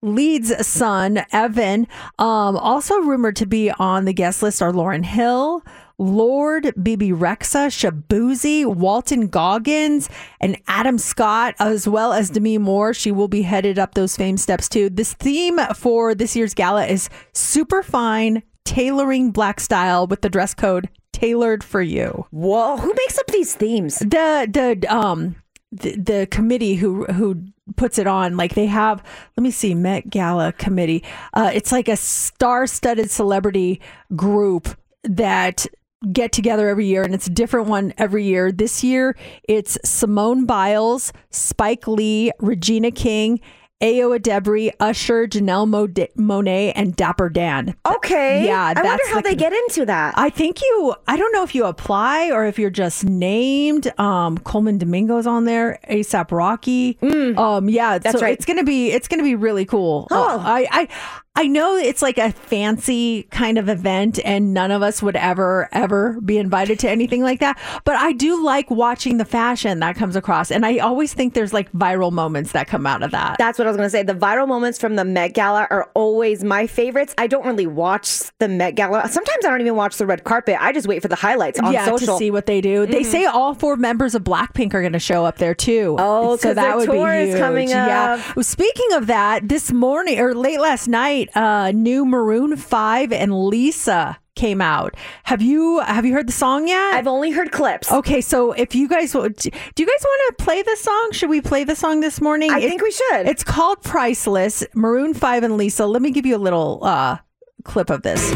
Leeds' son, Evan. Um, also rumored to be on the guest list are Lauryn Hill, Lord, Bebe Rexha, Shabuzi, Walton Goggins, and Adam Scott, as well as Demi Moore. She will be headed up those fame steps too. This theme for this year's gala is super fine, tailoring black style with the dress code tailored for you. Whoa, who makes up these themes? The the um the, the committee who who puts it on, like they have, let me see, Met Gala committee. Uh, it's like a star-studded celebrity group that get together every year, and it's a different one every year. This year, it's Simone Biles, Spike Lee, Regina King, Ayo Edebiri, Usher, Janelle Monáe, and Dapper Dan. Okay. Yeah. I that's wonder how the, they get into that. I think you, I don't know if you apply or if you're just named. Um, Coleman Domingo's on there, ASAP Rocky. Mm, um, yeah. that's so right. It's going to be, it's going to be really cool. Oh. Uh, I, I, I know it's like a fancy kind of event and none of us would ever, ever be invited to anything like that. But I do like watching the fashion that comes across. And I always think there's like viral moments that come out of that. That's what I was going to say. The viral moments from the Met Gala are always my favorites. I don't really watch the Met Gala. Sometimes I don't even watch the red carpet. I just wait for the highlights on yeah, social. to see what they do. Mm-hmm. They say all four members of Blackpink are going to show up there too. Oh, because their tour is coming yeah. up. Well, speaking of that, this morning or late last night, uh, new Maroon five and Lisa came out. Have you have you heard the song yet? I've only heard clips. Okay, so if you guys do you guys want to play the song? Should we play the song this morning? I it, think we should. It's called Priceless. Maroon five and Lisa. Let me give you a little uh, clip of this.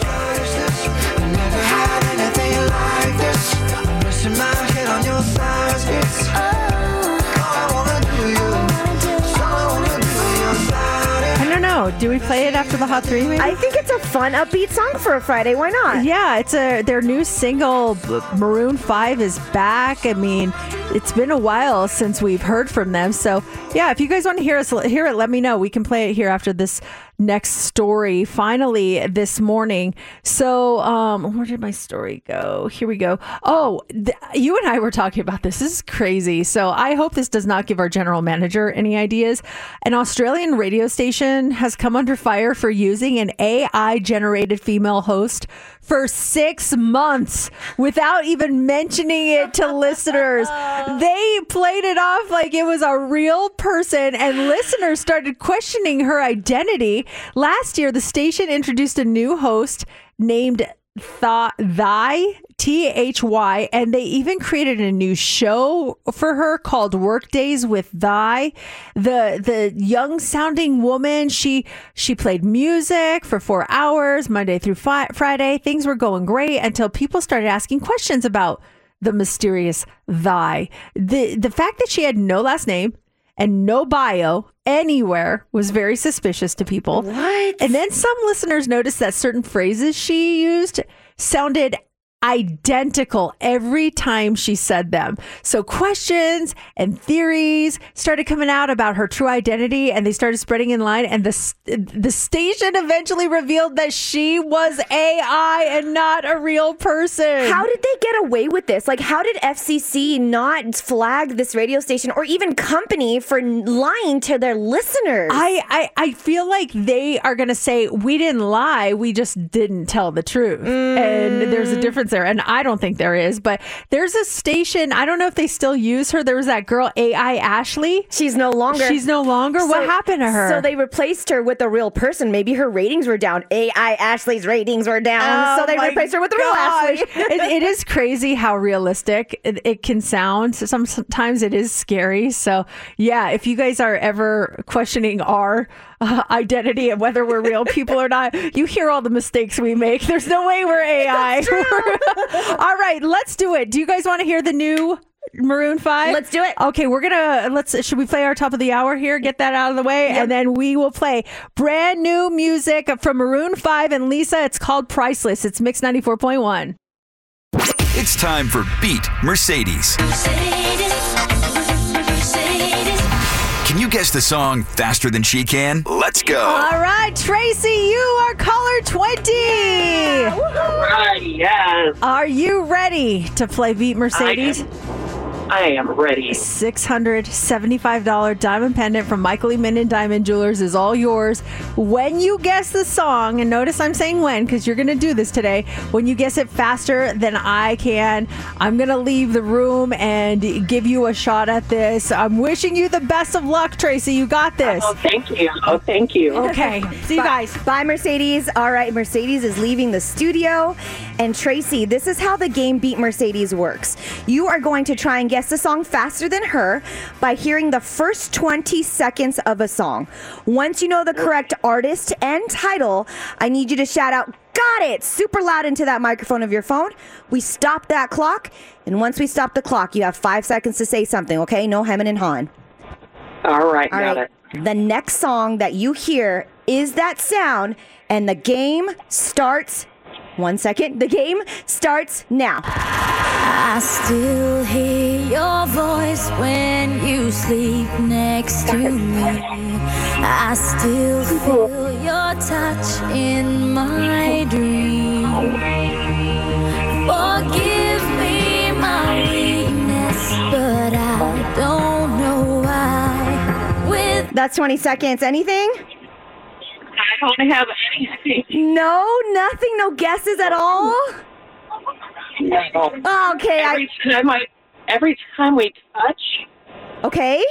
I don't know. Do we play it after the Hot Three? Maybe? I think it's a fun, upbeat song for a Friday. Why not? Yeah, it's a their new single. Maroon five is back. I mean, it's been a while since we've heard from them. So yeah, if you guys want to hear us hear it, let me know. We can play it here after this next story. Finally, this morning. So um, where did my story go? Here we go. Oh, th- you and I were talking about this. This is crazy. So I hope this does not give our general manager any ideas. An Australian radio station has come under fire for using an A I generated female host for six months without even mentioning it to listeners. They played it off like it was a real person, and listeners started questioning her identity. Last year, the station introduced a new host named Th- Thy, T H Y, and they even created a new show for her called Workdays with Thy. The the young sounding woman, she she played music for four hours, Monday through fi- Friday. Things were going great until people started asking questions about the mysterious Thy. The the fact that she had no last name and no bio anywhere was very suspicious to people. What? And then some listeners noticed that certain phrases she used sounded identical every time she said them. So questions and theories started coming out about her true identity, and they started spreading in line, and the the station eventually revealed that she was A I and not a real person. How did they get away with this? Like, how did F C C not flag this radio station or even company for lying to their listeners? I, I, I feel like they are going to say, we didn't lie, we just didn't tell the truth. Mm. And there's a difference there. And I don't think there is, but there's a station. I don't know if they still use her. There was that girl, A I Ashley. She's no longer. She's no longer. So, what happened to her? So they replaced her with a real person. Maybe her ratings were down. A I Ashley's ratings were down. Oh, so they replaced her with the real Ashley. it, it is crazy how realistic it, it can sound. Some, sometimes it is scary. So yeah, if you guys are ever questioning our Uh, identity and whether we're real people or not, you hear all the mistakes we make. There's no way we're A I. All right, let's do it. Do you guys want to hear the new Maroon five? Let's do it. Okay, we're gonna let's should we play our top of the hour here, get that out of the way, yep. And then we will play brand new music from Maroon five and Lisa. It's called Priceless. It's Mix ninety-four point one. It's time for Beat Mercedes. Mercedes. Can you guess the song faster than she can? Let's go. All right, Tracy, you are caller twenty. Yeah. All right, yes. Are you ready to play Beat Mercedes? I I am ready. six hundred seventy-five dollars diamond pendant from Michael E. Minden Diamond Jewelers is all yours. When you guess the song, and notice I'm saying when, because you're going to do this today, when you guess it faster than I can, I'm going to leave the room and give you a shot at this. I'm wishing you the best of luck, Tracy. You got this. Oh, thank you. Oh, thank you. Okay. See you guys. Bye, Mercedes. All right, Mercedes is leaving the studio. And Tracy, this is how the game Beat Mercedes works. You are going to try and guess the song faster than her by hearing the first twenty seconds of a song. Once you know the correct artist and title, I need you to shout out, "Got it!" super loud into that microphone of your phone. We stop that clock. And once we stop the clock, you have five seconds to say something, okay? No hemming and hawing. All right, All got right. it. The next song that you hear is that sound, and the game starts. One second. The game starts now. I still hear your voice when you sleep next to me. I still feel your touch in my dream. Forgive me my weakness, but I don't know why. With That's twenty seconds. Anything? I don't have anything. No, nothing. No guesses at all? No. Okay. Every I, time I, every time we touch, okay.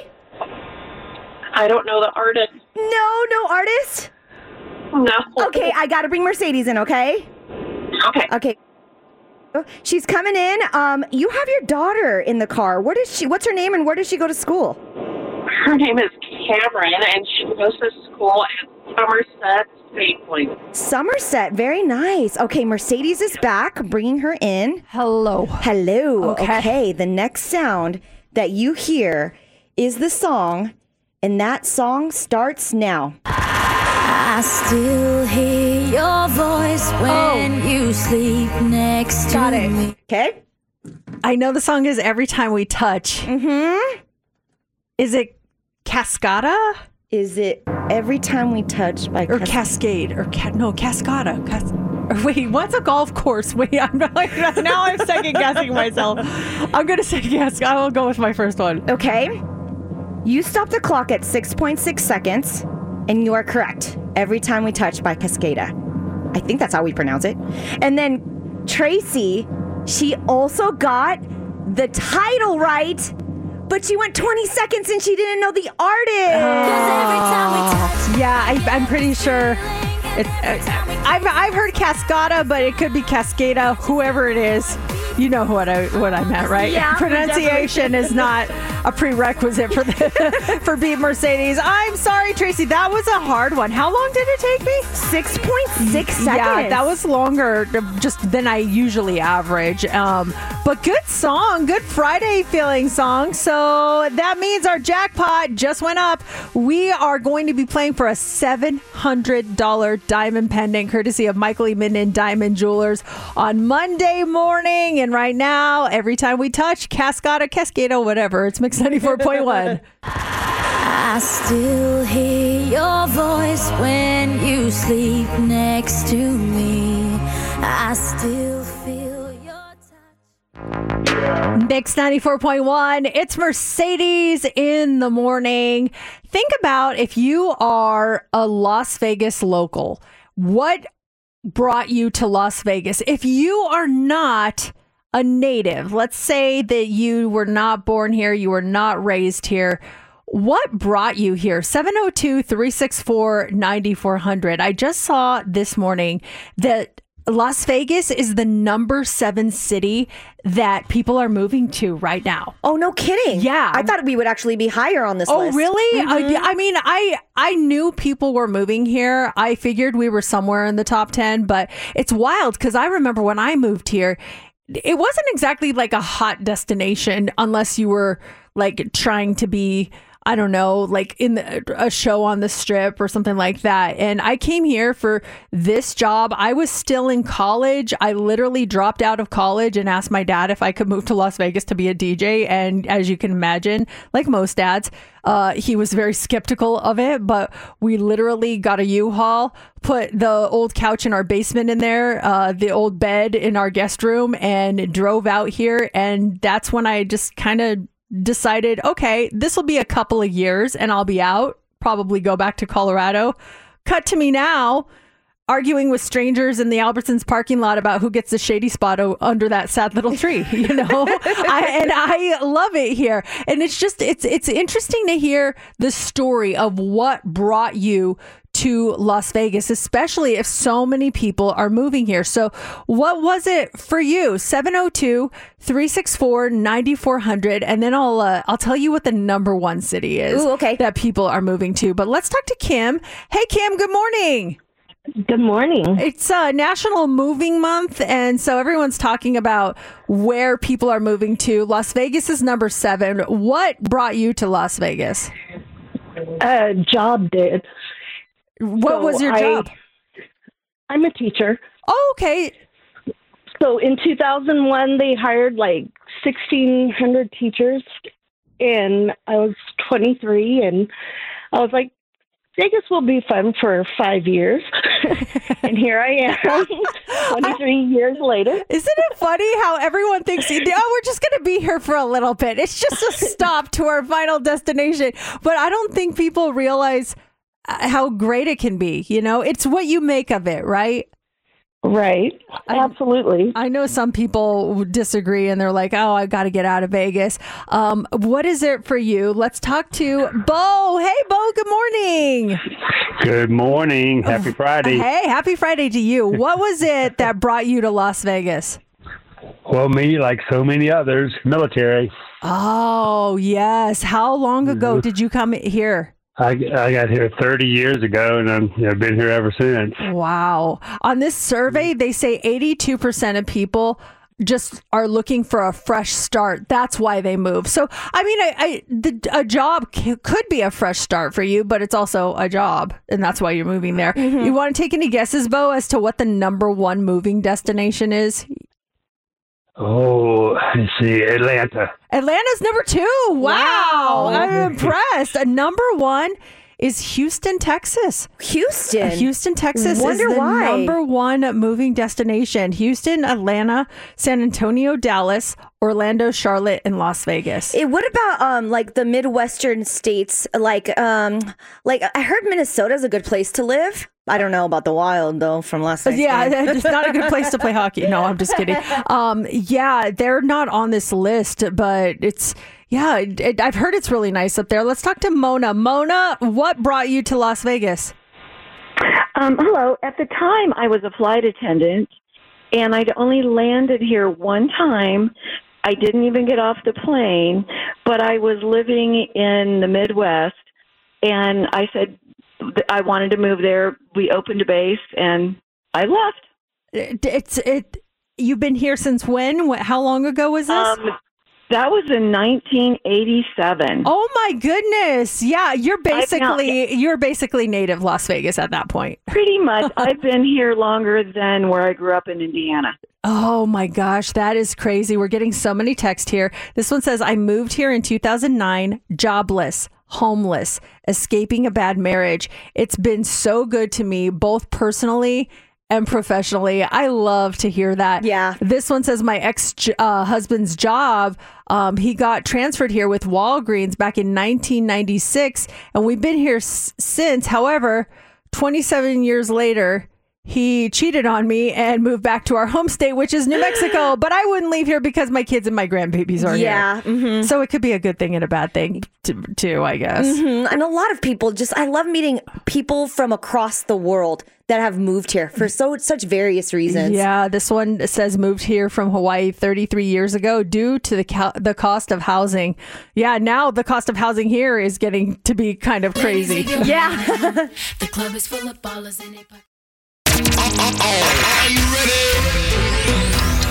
I don't know the artist. No, no artist? No. Okay, I got to bring Mercedes in, okay? Okay. Okay. She's coming in. Um, you have your daughter in the car. Where does she, what's her name and where does she go to school? Her name is Cameron, and she goes to school at Somerset State Point. Somerset, very nice. Okay, Mercedes is back, bringing her in. Hello. Hello. Okay. Okay, the next sound that you hear is the song, and that song starts now. I still hear your voice when Oh. you sleep next Got to it. me. Okay. I know the song is Every Time We Touch. Mm-hmm. Is it Cascada? Is it Every Time We Touch by Or Cas- Cascade? Or ca- no, Cascada. Cas- or wait, what's a golf course? Wait, I'm not, now I'm second guessing myself. I'm going to say yes. I will go with my first one. Okay. You stop the clock at six point six seconds, and you are correct. Every Time We Touch by Cascada. I think that's how we pronounce it. And then Tracy, she also got the title right, but she went twenty seconds and she didn't know the artist. Oh. Yeah, I, I'm pretty sure. It, uh, I've I've heard Cascada, but it could be Cascada. Whoever it is, you know what I what I meant, right? Yeah, Pronunciation is not a prerequisite for the, for Beat Mercedes. I'm sorry, Tracy. That was a hard one. How long did it take me? six point six seconds. Yeah, that was longer just than I usually average. Um, but good song, good Friday feeling song. So that means our jackpot just went up. We are going to be playing for a seven hundred dollars diamond pendant courtesy of Michael E. Minden Diamond Jewelers on Monday morning. And right now, every time we touch, Cascada, Cascada, whatever, it's Mix ninety-four point one. I still hear your voice when you sleep next to me. I still feel your touch. Mix ninety-four point one. It's Mercedes in the morning. Think about if you are a Las Vegas local. What brought you to Las Vegas? If you are not a native, let's say that you were not born here, you were not raised here. What brought you here? seven oh two, three six four, nine four zero zero. I just saw this morning that Las Vegas is the number seven city that people are moving to right now. Oh, no kidding. Yeah. I thought we would actually be higher on this oh, list. Oh, really? Mhm. I, I mean, I I knew people were moving here. I figured we were somewhere in the top ten, but it's wild because I remember when I moved here, it wasn't exactly like a hot destination unless you were like trying to be I don't know, like in the, a show on the strip or something like that. And I came here for this job. I was still in college. I literally dropped out of college and asked my dad if I could move to Las Vegas to be a D J. And as you can imagine, like most dads, uh, he was very skeptical of it. But we literally got a U-Haul, put the old couch in our basement in there, uh, the old bed in our guest room, and drove out here. And that's when I just kind of decided, okay, this will be a couple of years and I'll be out, probably go back to Colorado. Cut to me now, arguing with strangers in the Albertsons parking lot about who gets the shady spot o- under that sad little tree, you know? I, and I love it here. And it's just, it's, it's interesting to hear the story of what brought you to Las Vegas, especially if so many people are moving here. So what was it for you? seven oh two, three six four, nine four hundred. And then I'll uh, I'll tell you what the number one city is. Ooh, okay. That people are moving to. But let's talk to Kim. Hey, Kim, good morning. Good morning. It's uh, National Moving Month, and so everyone's talking about where people are moving to. Las Vegas is number seven. What brought you to Las Vegas? Uh, job did. What So was your I- job? I'm a teacher. Oh, okay. So in two thousand one, they hired like sixteen hundred teachers, and I was twenty-three, and I was like, Vegas will be fun for five years. And here I am, twenty-three years later. Isn't it funny how everyone thinks, oh, we're just going to be here for a little bit. It's just a stop to our final destination. But I don't think people realize how great it can be. You know, it's what you make of it, right? Right. Absolutely. I, I know some people disagree and they're like, oh, I got to get out of Vegas. Um, what is it for you? Let's talk to Bo. Hey, Bo, good morning. Good morning. Happy Friday. Hey, happy Friday to you. What was it that brought you to Las Vegas? Well, me, like so many others, military. Oh, yes. How long ago did you come here? I, I got here thirty years ago, and I've you know, been here ever since. Wow. On this survey, they say eighty-two percent of people just are looking for a fresh start. That's why they move. So, I mean, I, I the, a job c- could be a fresh start for you, but it's also a job, and that's why you're moving there. Mm-hmm. You want to take any guesses, Bo, as to what the number one moving destination is? Oh, let's see, Atlanta. Atlanta's number two. Wow. wow. I'm impressed. A number one is Houston, Texas. Houston? Uh, Houston, Texas Wonder is the why. number one moving destination. Houston, Atlanta, San Antonio, Dallas, Orlando, Charlotte, and Las Vegas. It, what about um like the Midwestern states? Like um like I heard Minnesota's a good place to live. I don't know about the Wild though from last night. Yeah, it's not a good place to play hockey. No, I'm just kidding. Um, yeah, they're not on this list, but it's yeah. It, it, I've heard it's really nice up there. Let's talk to Mona. Mona, what brought you to Las Vegas? Um, hello. At the time, I was a flight attendant, and I'd only landed here one time. I didn't even get off the plane, but I was living in the Midwest, and I said I wanted to move there. We opened a base, and I left. It, it's it. You've been here since when? What, how long ago was this? Um, that was in nineteen eighty-seven. Oh my goodness! Yeah, you're basically I've now, you're basically native Las Vegas at that point. Pretty much. I've been here longer than where I grew up in Indiana. Oh my gosh, that is crazy. We're getting so many texts here. This one says, I moved here in two thousand nine, jobless, homeless, escaping a bad marriage. It's been so good to me, both personally and professionally. I love to hear that. Yeah. This one says my ex uh, husband's job, um, he got transferred here with Walgreens back in nineteen ninety-six, and we've been here s- since. However, twenty-seven years later, he cheated on me and moved back to our home state, which is New Mexico. But I wouldn't leave here because my kids and my grandbabies are yeah, here. Mm-hmm. So it could be a good thing and a bad thing to, too, I guess. Mm-hmm. And a lot of people just, I love meeting people from across the world that have moved here for so such various reasons. Yeah, this one says moved here from Hawaii thirty-three years ago due to the co- the cost of housing. Yeah, now the cost of housing here is getting to be kind of crazy. Yeah. The club is full of ballers in it. Are you ready?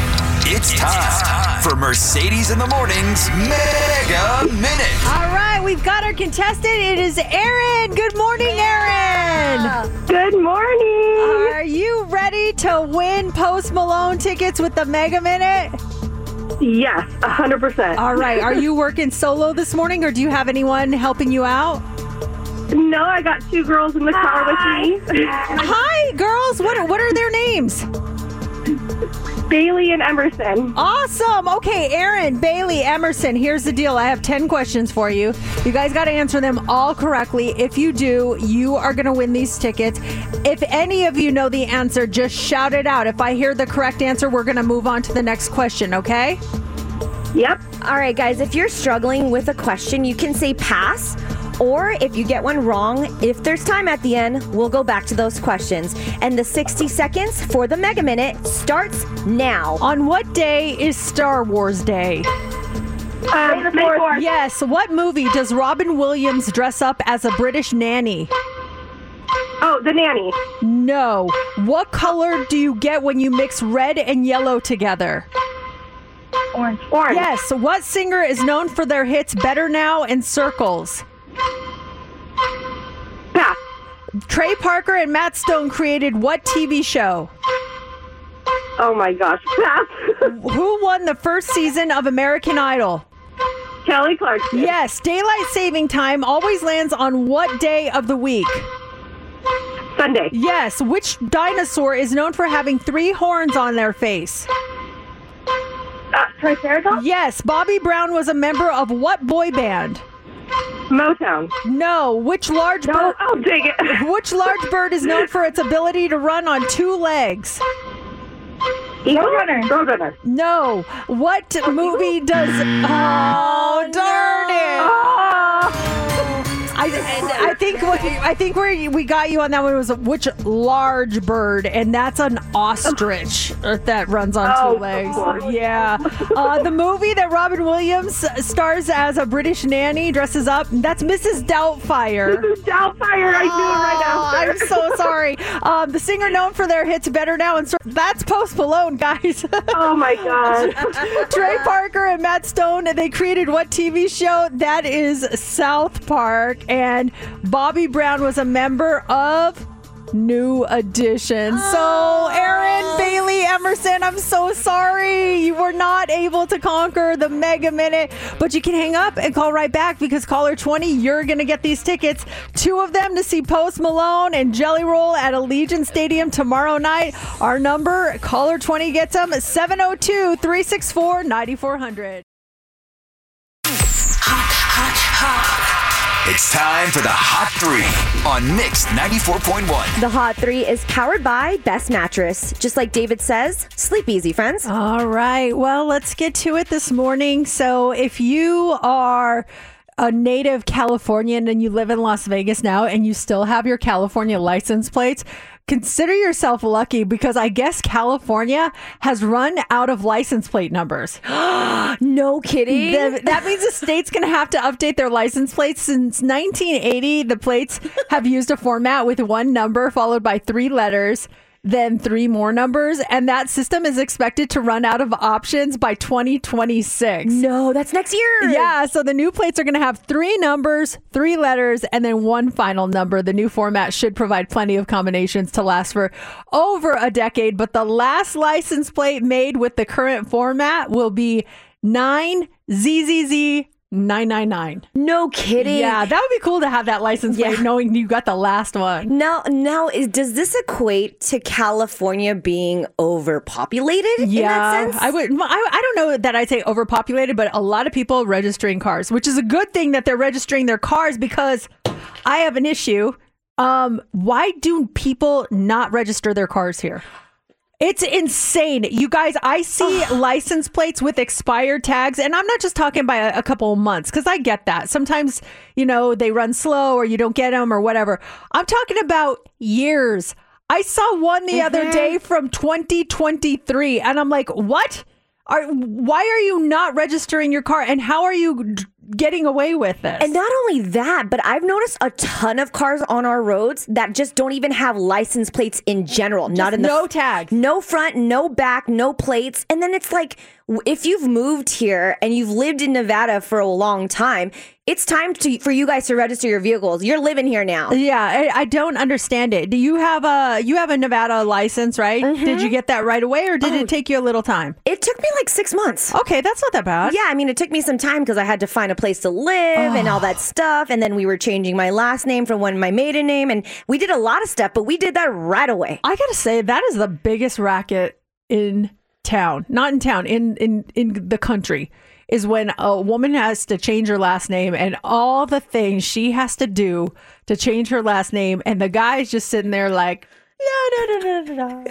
It's time for Mercedes in the Morning's Mega Minute. All right, we've got our contestant. It is Erin. Good morning, Erin. Good morning. Are you ready to win Post Malone tickets with the Mega Minute? Yes, one hundred percent. All right. Are you working solo this morning, or do you have anyone helping you out? No, I got two girls in the car with me. Hi, girls. What, what are their names? Bailey and Emerson. Awesome. Okay, Erin, Bailey, Emerson, here's the deal. I have ten questions for you. You guys got to answer them all correctly. If you do, you are going to win these tickets. If any of you know the answer, just shout it out. If I hear the correct answer, we're going to move on to the next question, okay? Yep. All right, guys, if you're struggling with a question, you can say pass. Or if you get one wrong, if there's time at the end, we'll go back to those questions. And the sixty seconds for the Mega Minute starts now. On what day is Star Wars Day? Um, May fourth. Yes. What movie does Robin Williams dress up as a British nanny? Oh, The Nanny. No. What color do you get when you mix red and yellow together? Orange. Orange. Yes. What singer is known for their hits Better Now and Circles? Pass. Trey Parker and Matt Stone created what T V show? Oh my gosh. Pass. Who won the first season of American Idol? Kelly Clarkson. Yes. Daylight saving time always lands on what day of the week? Sunday. Yes. Which dinosaur is known for having three horns on their face? Uh, Triceratops? Yes. Bobby Brown was a member of what boy band? Motown. No. Which large No, bird? oh, dang it. Which large bird is known for its ability to run on two legs? Roadrunner. Roadrunner. No. What movie does? Oh, darn it! Oh. I, I think what, I think we we got you on that one was which large bird, and that's an ostrich that runs on Oh, two legs. of course. Yeah. Uh, the movie that Robin Williams stars as a British nanny, dresses up, that's Missus Doubtfire. Missus Doubtfire. I knew it right Oh, after. I'm so sorry. Um, the singer known for their hits Better Now and Cir- that's Post Malone, guys. Oh my god. Trey Parker and Matt Stone, they created what T V show? That is South Park. And Bobby Brown was a member of New Edition. So, Erin, Bailey, Emerson, I'm so sorry you were not able to conquer the Mega Minute, but you can hang up and call right back because caller twenty, you're going to get these tickets. Two of them to see Post Malone and Jelly Roll at Allegiant Stadium tomorrow night. Our number, caller twenty gets them, seven oh two, three six four, nine four zero zero. It's time for the Hot Three on Mix ninety-four point one. The Hot Three is powered by Best Mattress. Just like David says, sleep easy, friends. All right. Well, let's get to it this morning. So if you are a native Californian and you live in Las Vegas now and you still have your California license plates, consider yourself lucky because I guess California has run out of license plate numbers. No kidding. The, that means the state's going to have to update their license plates. Since nineteen eighty, the plates have used a format with one number followed by three letters, then three more numbers, and that system is expected to run out of options by twenty twenty-six. No, that's next year. Yeah, so the new plates are going to have three numbers, three letters, and then one final number. The new format should provide plenty of combinations to last for over a decade, but the last license plate made with the current format will be nine Z Z Z nine nine nine. No kidding. Yeah, that would be cool to have that license plate Yeah. knowing you got the last one. Now, now, is, does this equate to California being overpopulated in that sense? I would. I, I don't know that I'd say overpopulated, but a lot of people registering cars, which is a good thing that they're registering their cars because I have an issue. Um, why do people not register their cars here? It's insane. You guys, I see license plates with expired tags, and I'm not just talking by a, a couple of months, because I get that. Sometimes, you know, they run slow or you don't get them or whatever. I'm talking about years. I saw one the mm-hmm. other day from twenty twenty-three, and I'm like, what? Are, why are you not registering your car? And how are you d- getting away with this. And not only that, but I've noticed a ton of cars on our roads that just don't even have license plates in general. Just not in the no tag, no front, no back, no plates. And then it's like, if you've moved here and you've lived in Nevada for a long time, it's time to, for you guys to register your vehicles. You're living here now. Yeah, I, I don't understand it. Do you have a you have a Nevada license, right? Mm-hmm. Did you get that right away, or did Oh. it take you a little time? It took me like six months. Okay, that's not that bad. Yeah, I mean, it took me some time because I had to find a place to live and all that stuff. And then we were changing my last name from one my maiden name. And we did a lot of stuff, but we did that right away. I gotta say, that is the biggest racket in town. Not in town, in, in, in the country. Is when a woman has to change her last name and all the things she has to do to change her last name. And the guy's just sitting there like, yeah, da, da, da, da, da.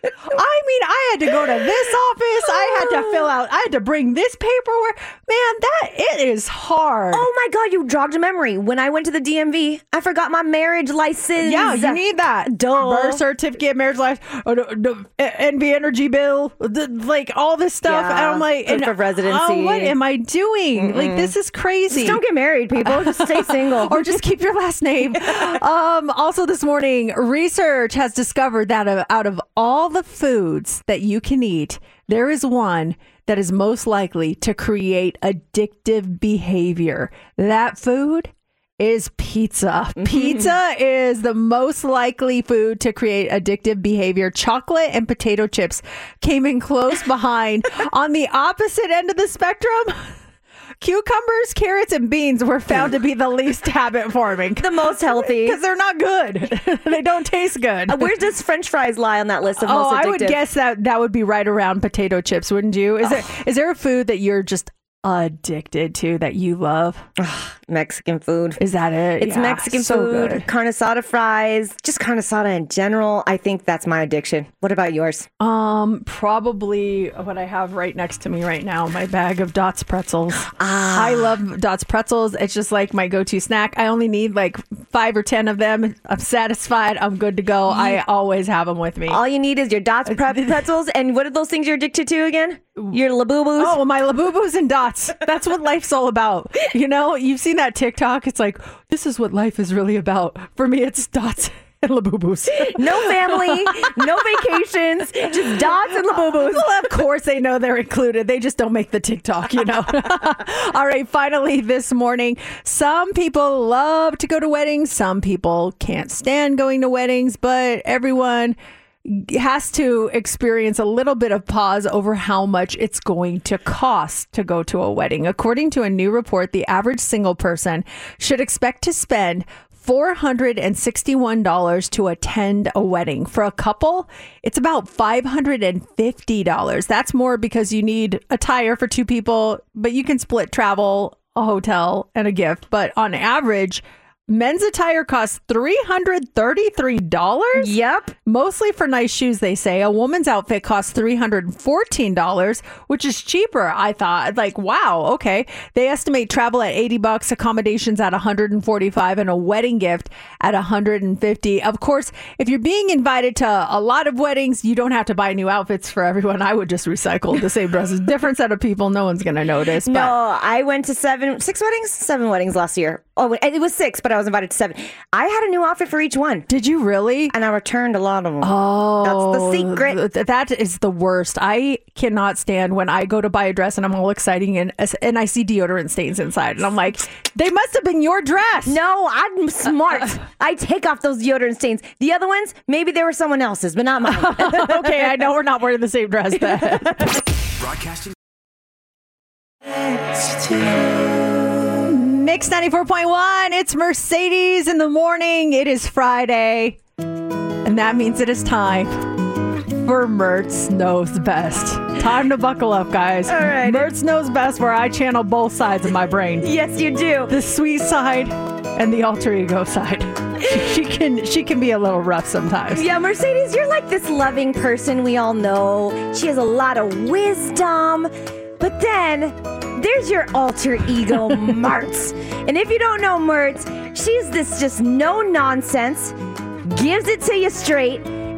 I mean, I had to go to this office. I had to fill out, I had to bring this paperwork. Man, that, it is hard. Oh my God, you jogged a memory. When I went to the D M V, I forgot my marriage license. Yeah, you need that. Duh. Birth certificate, marriage license, uh, the N V energy bill, the, like all this stuff. Yeah, and I'm like, proof and, of residency. oh, what am I doing? Mm-mm. Like, this is crazy. Just don't get married, people. Just stay single. Or just keep your last name. um, also this morning, research has discovered that of, out of all the foods that you can eat, there is one that is most likely to create addictive behavior. That food is pizza. Mm-hmm. Pizza is the most likely food to create addictive behavior. Chocolate and potato chips came in close behind. On the opposite end of the spectrum, cucumbers, carrots, and beans were found to be the least habit forming. The most healthy. Because they're not good. They don't taste good. Uh, where does French fries lie on that list of oh, most addictive? I would guess that that would be right around potato chips, wouldn't you? Is, oh. there, is there a food that you're just addicted to that you love? Mexican food. Is that it? It's yeah, Mexican so food, good. carne asada fries, just carne asada in general. I think that's my addiction. What about yours? Um, probably what I have right next to me right now, my bag of Dots pretzels. Ah. I love Dots pretzels. It's just like my go-to snack. I only need like five or ten of them. I'm satisfied. I'm good to go. I always have them with me. All you need is your Dots pre- pretzels. And what are those things you're addicted to again? Your Labubu's? Oh, my Labubu's and Dots. That's what life's all about. You know, you've seen that TikTok. It's like, this is what life is really about. For me, it's Dots and Labubu's. No family, no vacations, just Dots and Labubu's. Well, of course they know they're included. They just don't make the TikTok, you know. All right, finally this morning, some people love to go to weddings. Some people can't stand going to weddings, but everyone has to experience a little bit of pause over how much it's going to cost to go to a wedding. According to a new report, the average single person should expect to spend four hundred sixty-one dollars to attend a wedding. For a couple, it's about five hundred fifty dollars. That's more because you need attire for two people, but you can split travel, a hotel, and a gift. But on average, men's attire costs three hundred thirty-three dollars. Yep. Mostly for nice shoes, they say. A woman's outfit costs three hundred fourteen dollars, which is cheaper, I thought. Like, wow, okay. They estimate travel at eighty bucks, accommodations at one hundred forty-five, and a wedding gift at one hundred fifty. Of course, if you're being invited to a lot of weddings, you don't have to buy new outfits for everyone. I would just recycle the same dresses. Different set of people. No one's going to notice. But. No, I went to seven, six weddings, seven weddings last year. Oh, it was six, but I was invited to seven. I had a new outfit for each one. Did you really? And I returned a lot of them. Oh, that's the secret. Th- that is the worst. I cannot stand when I go to buy a dress and I'm all exciting and and I see deodorant stains inside, and I'm like, they must have been your dress. No, I'm smart. I take off those deodorant stains. The other ones, maybe they were someone else's, but not mine. Okay, I know we're not wearing the same dress then. Broadcasting. Mix ninety-four point one. It's Mercedes in the morning. It is Friday. And that means it is time for Mertz Knows Best. Time to buckle up, guys. All right. Mertz Knows Best, where I channel both sides of my brain. Yes, you do. The sweet side and the alter ego side. She can she can be a little rough sometimes. Yeah, Mercedes, you're like this loving person we all know. She has a lot of wisdom. But then there's your alter ego, Mertz. And if you don't know Mertz, she's this just no nonsense, gives it to you straight,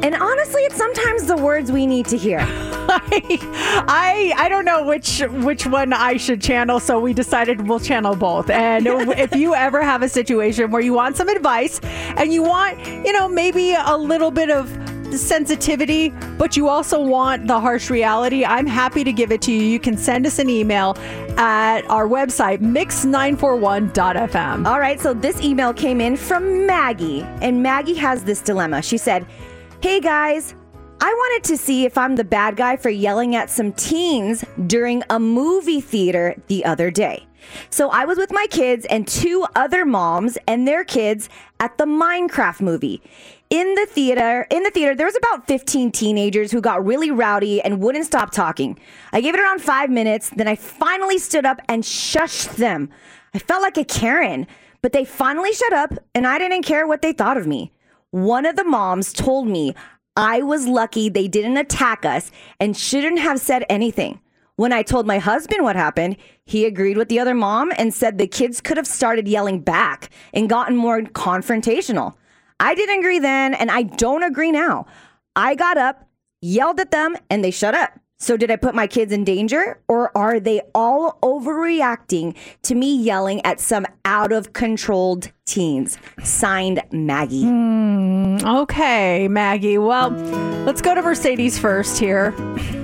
And honestly, it's sometimes the words we need to hear. I, I I don't know which which one I should channel, so we decided we'll channel both. And if you ever have a situation where you want some advice and you want, you know, maybe a little bit of sensitivity, but you also want the harsh reality, I'm happy to give it to you. You can send us an email at our website, mix nine four one dot f m. All right, so this email came in from Maggie, and Maggie has this dilemma. She said, "Hey guys, I wanted to see if I'm the bad guy for yelling at some teens during a movie theater the other day. So I was with my kids and two other moms and their kids at the Minecraft movie. In the theater, in the theater, there was about fifteen teenagers who got really rowdy and wouldn't stop talking. I gave it around five minutes, then I finally stood up and shushed them. I felt like a Karen, but they finally shut up and I didn't care what they thought of me. One of the moms told me I was lucky they didn't attack us and shouldn't have said anything. When I told my husband what happened, he agreed with the other mom and said the kids could have started yelling back and gotten more confrontational. I didn't agree then, and I don't agree now. I got up, yelled at them, and they shut up. So did I put my kids in danger, or are they all overreacting to me yelling at some out-of-controlled teens?" Signed, Maggie. Mm, okay, Maggie. Well, let's go to Mercedes first here.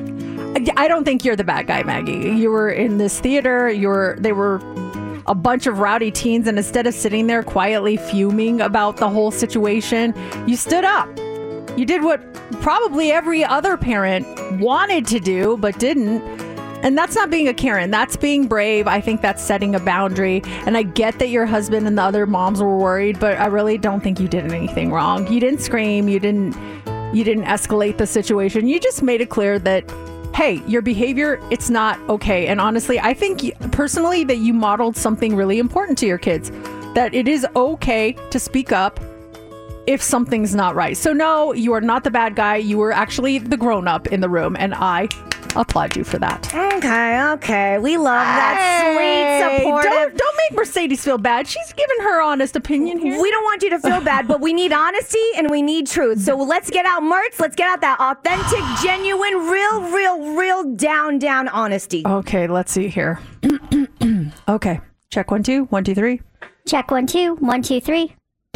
I don't think you're the bad guy, Maggie. You were in this theater. You were, they were a bunch of rowdy teens, and instead of sitting there quietly fuming about the whole situation, you stood up. You did what probably every other parent wanted to do but didn't. And that's not being a Karen. That's being brave. I think that's setting a boundary. And I get that your husband and the other moms were worried, but I really don't think you did anything wrong. You didn't scream. You didn't you didn't escalate the situation. You just made it clear that, hey, your behavior, it's not okay. And honestly, I think personally that you modeled something really important to your kids, that it is okay to speak up if something's not right. So no, you are not the bad guy. You were actually the grown-up in the room, and I applaud you for that. Okay, okay. We love that Hey, sweet, supportive. Don't, don't make Mercedes feel bad. She's giving her honest opinion here. We don't want you to feel bad, but we need honesty and we need truth. So let's get out Mertz. Let's get out that authentic, genuine, real, real, real down, down honesty. Okay, let's see here. Okay, check one, two, one, two, three. Check one, two, one, two, three.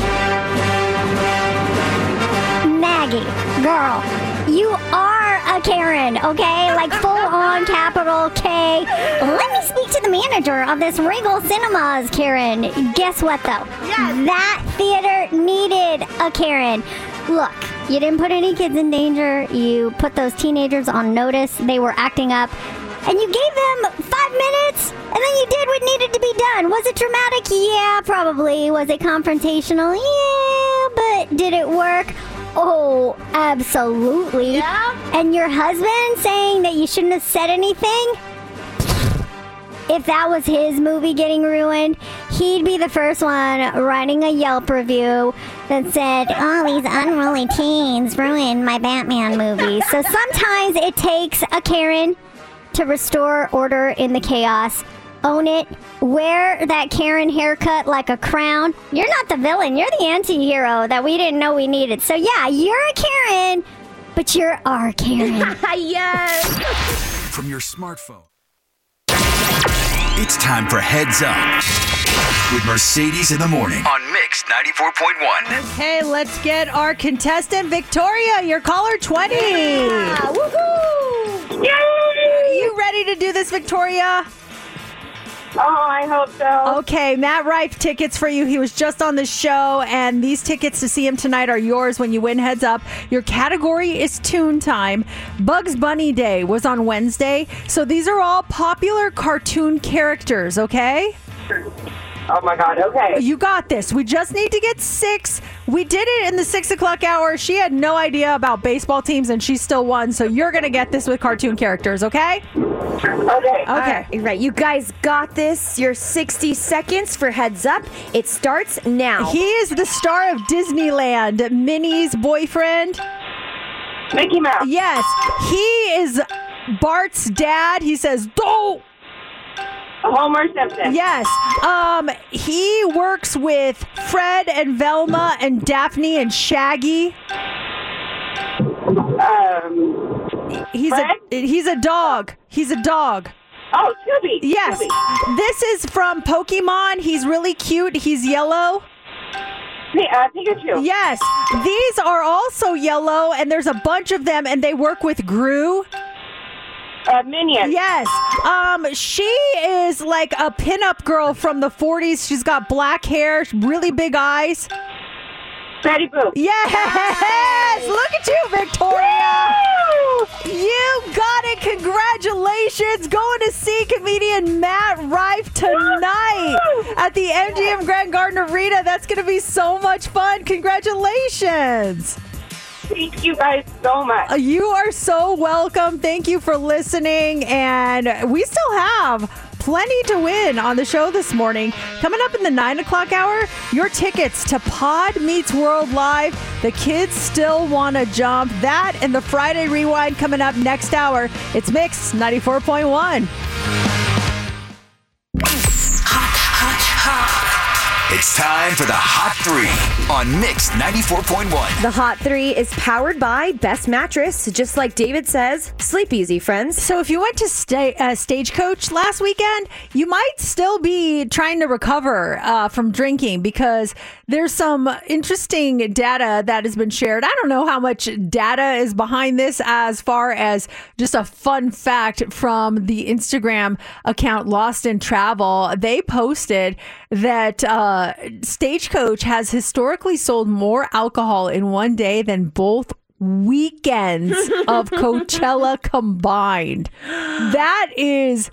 Maggie, girl, you are a Karen, okay? Like full on capital K. Let me speak to the manager of this Regal Cinemas, Karen. Guess what, though? Yes. That theater needed a Karen. Look, you didn't put any kids in danger. You put those teenagers on notice. They were acting up. And you gave them five minutes, and then you did what needed to be done. Was it dramatic? Yeah, probably. Was it confrontational? Yeah, but did it work? Oh, absolutely. Yeah? And your husband saying that you shouldn't have said anything? If that was his movie getting ruined, he'd be the first one writing a Yelp review that said, "Oh, these unruly teens ruined my Batman movie." So sometimes it takes a Karen to restore order in the chaos. Own it. Wear that Karen haircut like a crown. You're not the villain. You're the anti-hero that we didn't know we needed. So yeah, you're a Karen, but you're our Karen. Yes. From your smartphone. It's time for Heads Up with Mercedes in the morning on Mix ninety-four point one. Okay, let's get our contestant, Victoria. You're caller twenty. Yeah. Woohoo! Yay! Are you ready to do this, Victoria? Oh, I hope so. Okay, Matt Rife tickets for you. He was just on the show, and these tickets to see him tonight are yours when you win Heads Up. Your category is Toon Time. Bugs Bunny Day was on Wednesday, so these are all popular cartoon characters, okay? Oh, my God. Okay. You got this. We just need to get six. We did it in the six o'clock hour. She had no idea about baseball teams, and she still won, so you're going to get this with cartoon characters, okay? Okay. Okay. All right, right. You guys got this. Your sixty seconds for Heads Up. It starts now. He is the star of Disneyland, Minnie's boyfriend. Mickey Mouse. Yes. He is Bart's dad. He says, "Don't." Homer Simpson. Yes. Um, he works with Fred and Velma and Daphne and Shaggy. Um, he's Fred? a he's a dog. He's a dog. Oh, Scooby. Yes. Scooby. This is from Pokemon. He's really cute. He's yellow. P- uh, Pikachu. Yes. These are also yellow, and there's a bunch of them, and they work with Gru. Uh, Minion. Yes. Um, she is like a pinup girl from the forties. She's got black hair, really big eyes. Betty Boop. Yes! Yes! Look at you, Victoria! Woo! You got it! Congratulations! Going to see comedian Matt Rife tonight Woo! At the M G M Grand Garden Arena. That's going to be so much fun. Congratulations! Thank you guys so much. Uh, you are so welcome. Thank you for listening. And we still have plenty to win on the show this morning. Coming up in the nine o'clock hour, your tickets to Pod Meets World Live. The kids still want to jump. That and the Friday Rewind coming up next hour. It's Mix ninety-four point one. It's time for the Hot Three on Mix ninety-four point one. The Hot Three is powered by Best Mattress. Just like David says, sleep easy, friends. So if you went to sta- uh, Stagecoach last weekend, you might still be trying to recover uh, from drinking because there's some interesting data that has been shared. I don't know how much data is behind this as far as just a fun fact from the Instagram account Lost in Travel. They posted that uh, Stagecoach has historically sold more alcohol in one day than both weekends of Coachella combined. That is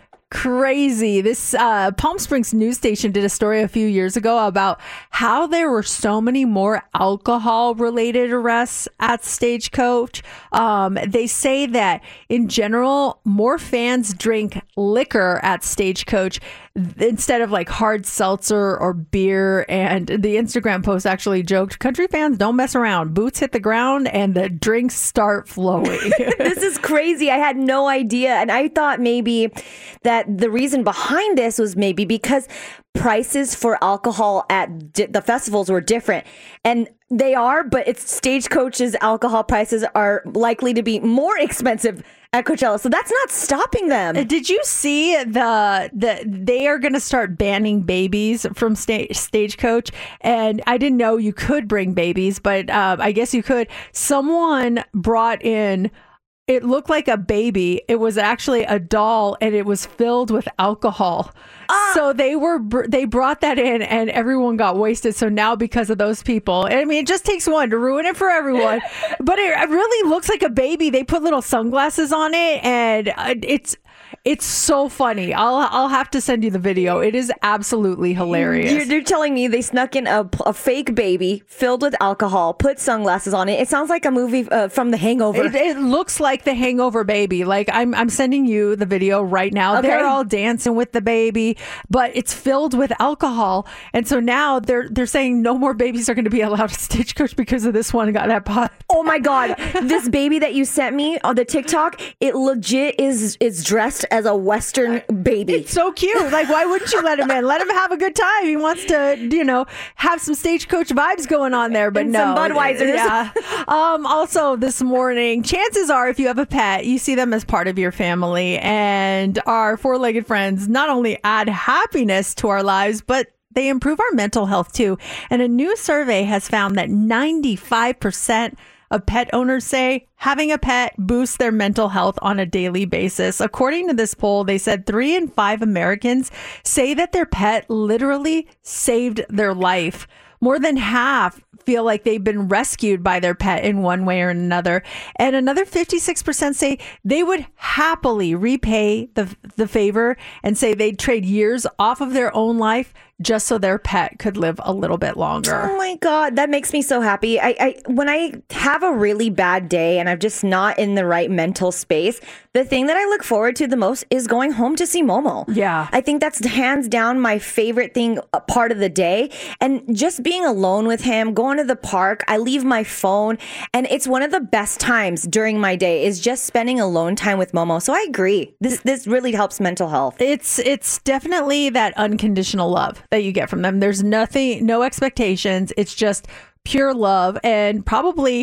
crazy. This uh, Palm Springs news station did a story a few years ago about how there were so many more alcohol related arrests at Stagecoach. Um, they say that in general, more fans drink liquor at Stagecoach instead of like hard seltzer or beer. And the Instagram post actually joked, country fans don't mess around. Boots hit the ground and the drinks start flowing. This is crazy. I had no idea. And I thought maybe that the reason behind this was maybe because prices for alcohol at di- the festivals were different. And they are, but it's Stagecoach's alcohol prices are likely to be more expensive at Coachella. So that's not stopping them. Did you see the the they are going to start banning babies from sta- Stagecoach? And I didn't know you could bring babies, but uh, I guess you could. Someone brought in, it looked like a baby. It was actually a doll, and it was filled with alcohol. Ah. So they were they brought that in, and everyone got wasted. So now, because of those people, I mean, it just takes one to ruin it for everyone. But it really looks like a baby. They put little sunglasses on it, and it's it's so funny. I'll I'll have to send you the video. It is absolutely hilarious. You're, you're telling me they snuck in a, a fake baby filled with alcohol, put sunglasses on it. It sounds like a movie uh, from The Hangover. It, it looks like The Hangover baby. Like I'm I'm sending you the video right now. Okay. They're all dancing with the baby, but it's filled with alcohol. And so now they're they're saying no more babies are going to be allowed to Stagecoach because of this one got that pot. Oh my God. This baby that you sent me on the TikTok, it legit is is dressed as a Western baby. It's so cute. Like, why wouldn't you let him in? Let him have a good time. He wants to, you know, have some Stagecoach vibes going on there, but and no. some Budweisers. Yeah. Um, also this morning, chances are if you have a pet, you see them as part of your family, and our four-legged friends not only add happiness to our lives, but they improve our mental health too. And a new survey has found that ninety-five percent of pet owners say having a pet boosts their mental health on a daily basis. According to this poll, they said three in five Americans say that their pet literally saved their life. More than half feel like they've been rescued by their pet in one way or another. And another fifty-six percent say they would happily repay the the favor and say they'd trade years off of their own life just so their pet could live a little bit longer. Oh my God, that makes me so happy. I, I when I have a really bad day and I'm just not in the right mental space, the thing that I look forward to the most is going home to see Momo. Yeah. I think that's hands down my favorite thing, uh, part of the day. And just being alone with him, going to the park, I leave my phone, and it's one of the best times during my day is just spending alone time with Momo. So I agree. This this really helps mental health. It's it's definitely that unconditional love that you get from them. There's nothing, no expectations. It's just pure love, and probably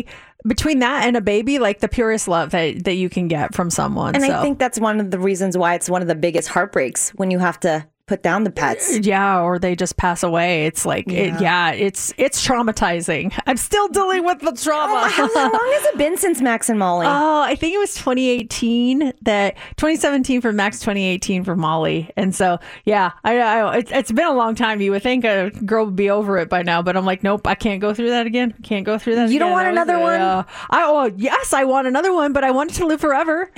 between that and a baby, like the purest love that, that you can get from someone. And so. I think that's one of the reasons why it's one of the biggest heartbreaks when you have to put down the pets. Yeah, or they just pass away. It's like, yeah, it, yeah it's it's traumatizing. I'm still dealing with the trauma. Oh, how long has it been since Max and Molly? Oh, I think it was twenty eighteen, that twenty seventeen for Max, twenty eighteen for Molly. And so, yeah, I, I it, it's been a long time. You would think a girl would be over it by now, but I'm like, nope, I can't go through that again. Can't go through that You again. don't want That another was, one? Uh, I, oh, yes, I want another one, but I want it to live forever.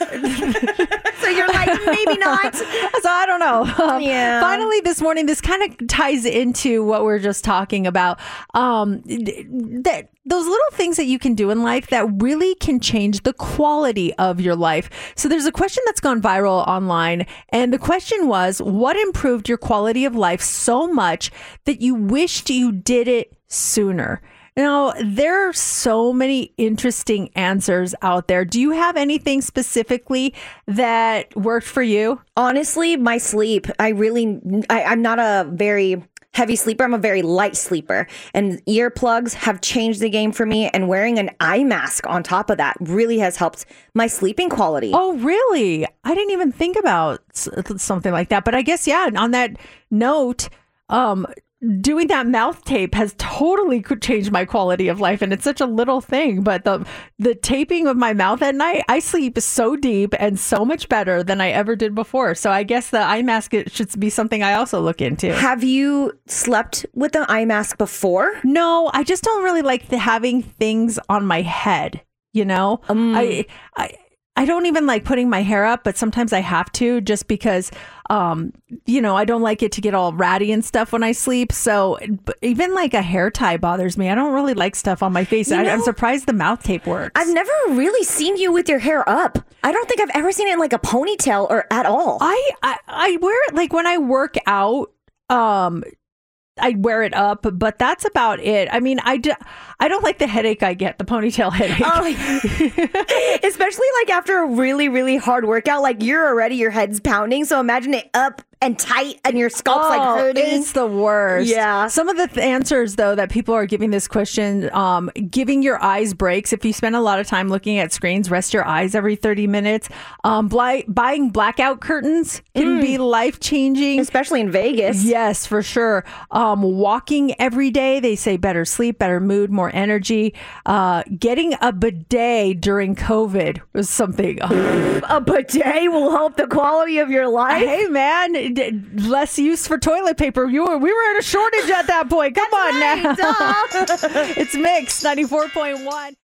So you're like, maybe not. So I don't know. Um, Yeah. Finally, this morning, this kind of ties into what we're just talking about. Um, that those little things that you can do in life that really can change the quality of your life. So there's a question that's gone viral online, and the question was, what improved your quality of life so much that you wished you did it sooner? Now, there are so many interesting answers out there. Do you have anything specifically that worked for you? Honestly, my sleep. I really, I, I'm not a very heavy sleeper. I'm a very light sleeper. And earplugs have changed the game for me. And wearing an eye mask on top of that really has helped my sleeping quality. Oh, really? I didn't even think about s- something like that. But I guess, yeah, on that note, um, doing that mouth tape has totally could change my quality of life, and it's such a little thing, but the the taping of my mouth at night, I sleep so deep and so much better than I ever did before. So I guess the eye mask it should be something I also look into. Have you slept with an eye mask before? No, I just don't really like the, having things on my head, you know? Um, I I I don't even like putting my hair up, but sometimes I have to just because, um, you know, I don't like it to get all ratty and stuff when I sleep. So but even like a hair tie bothers me. I don't really like stuff on my face. You I, know, I'm surprised the mouth tape works. I've never really seen you with your hair up. I don't think I've ever seen it in like a ponytail or at all. I, I, I wear it like when I work out. Um, I wear it up, but that's about it. I mean, I, do, I don't like the headache I get, the ponytail headache. Oh, especially like after a really, really hard workout, like you're already, your head's pounding. So imagine it up and tight and your scalp's oh, like hurting. It's the worst. Yeah. Some of the th- answers, though, that people are giving this question, um, giving your eyes breaks. If you spend a lot of time looking at screens, rest your eyes every thirty minutes. Um, bli- buying blackout curtains can Mm. be life-changing. Especially in Vegas. Yes, for sure. Um, walking every day, they say better sleep, better mood, more energy. Uh, getting a bidet during COVID was something. A bidet will help the quality of your life. Hey, man, d- less use for toilet paper. You were, we were in a shortage at that point. Come on now. Duh. It's Mix ninety-four point one.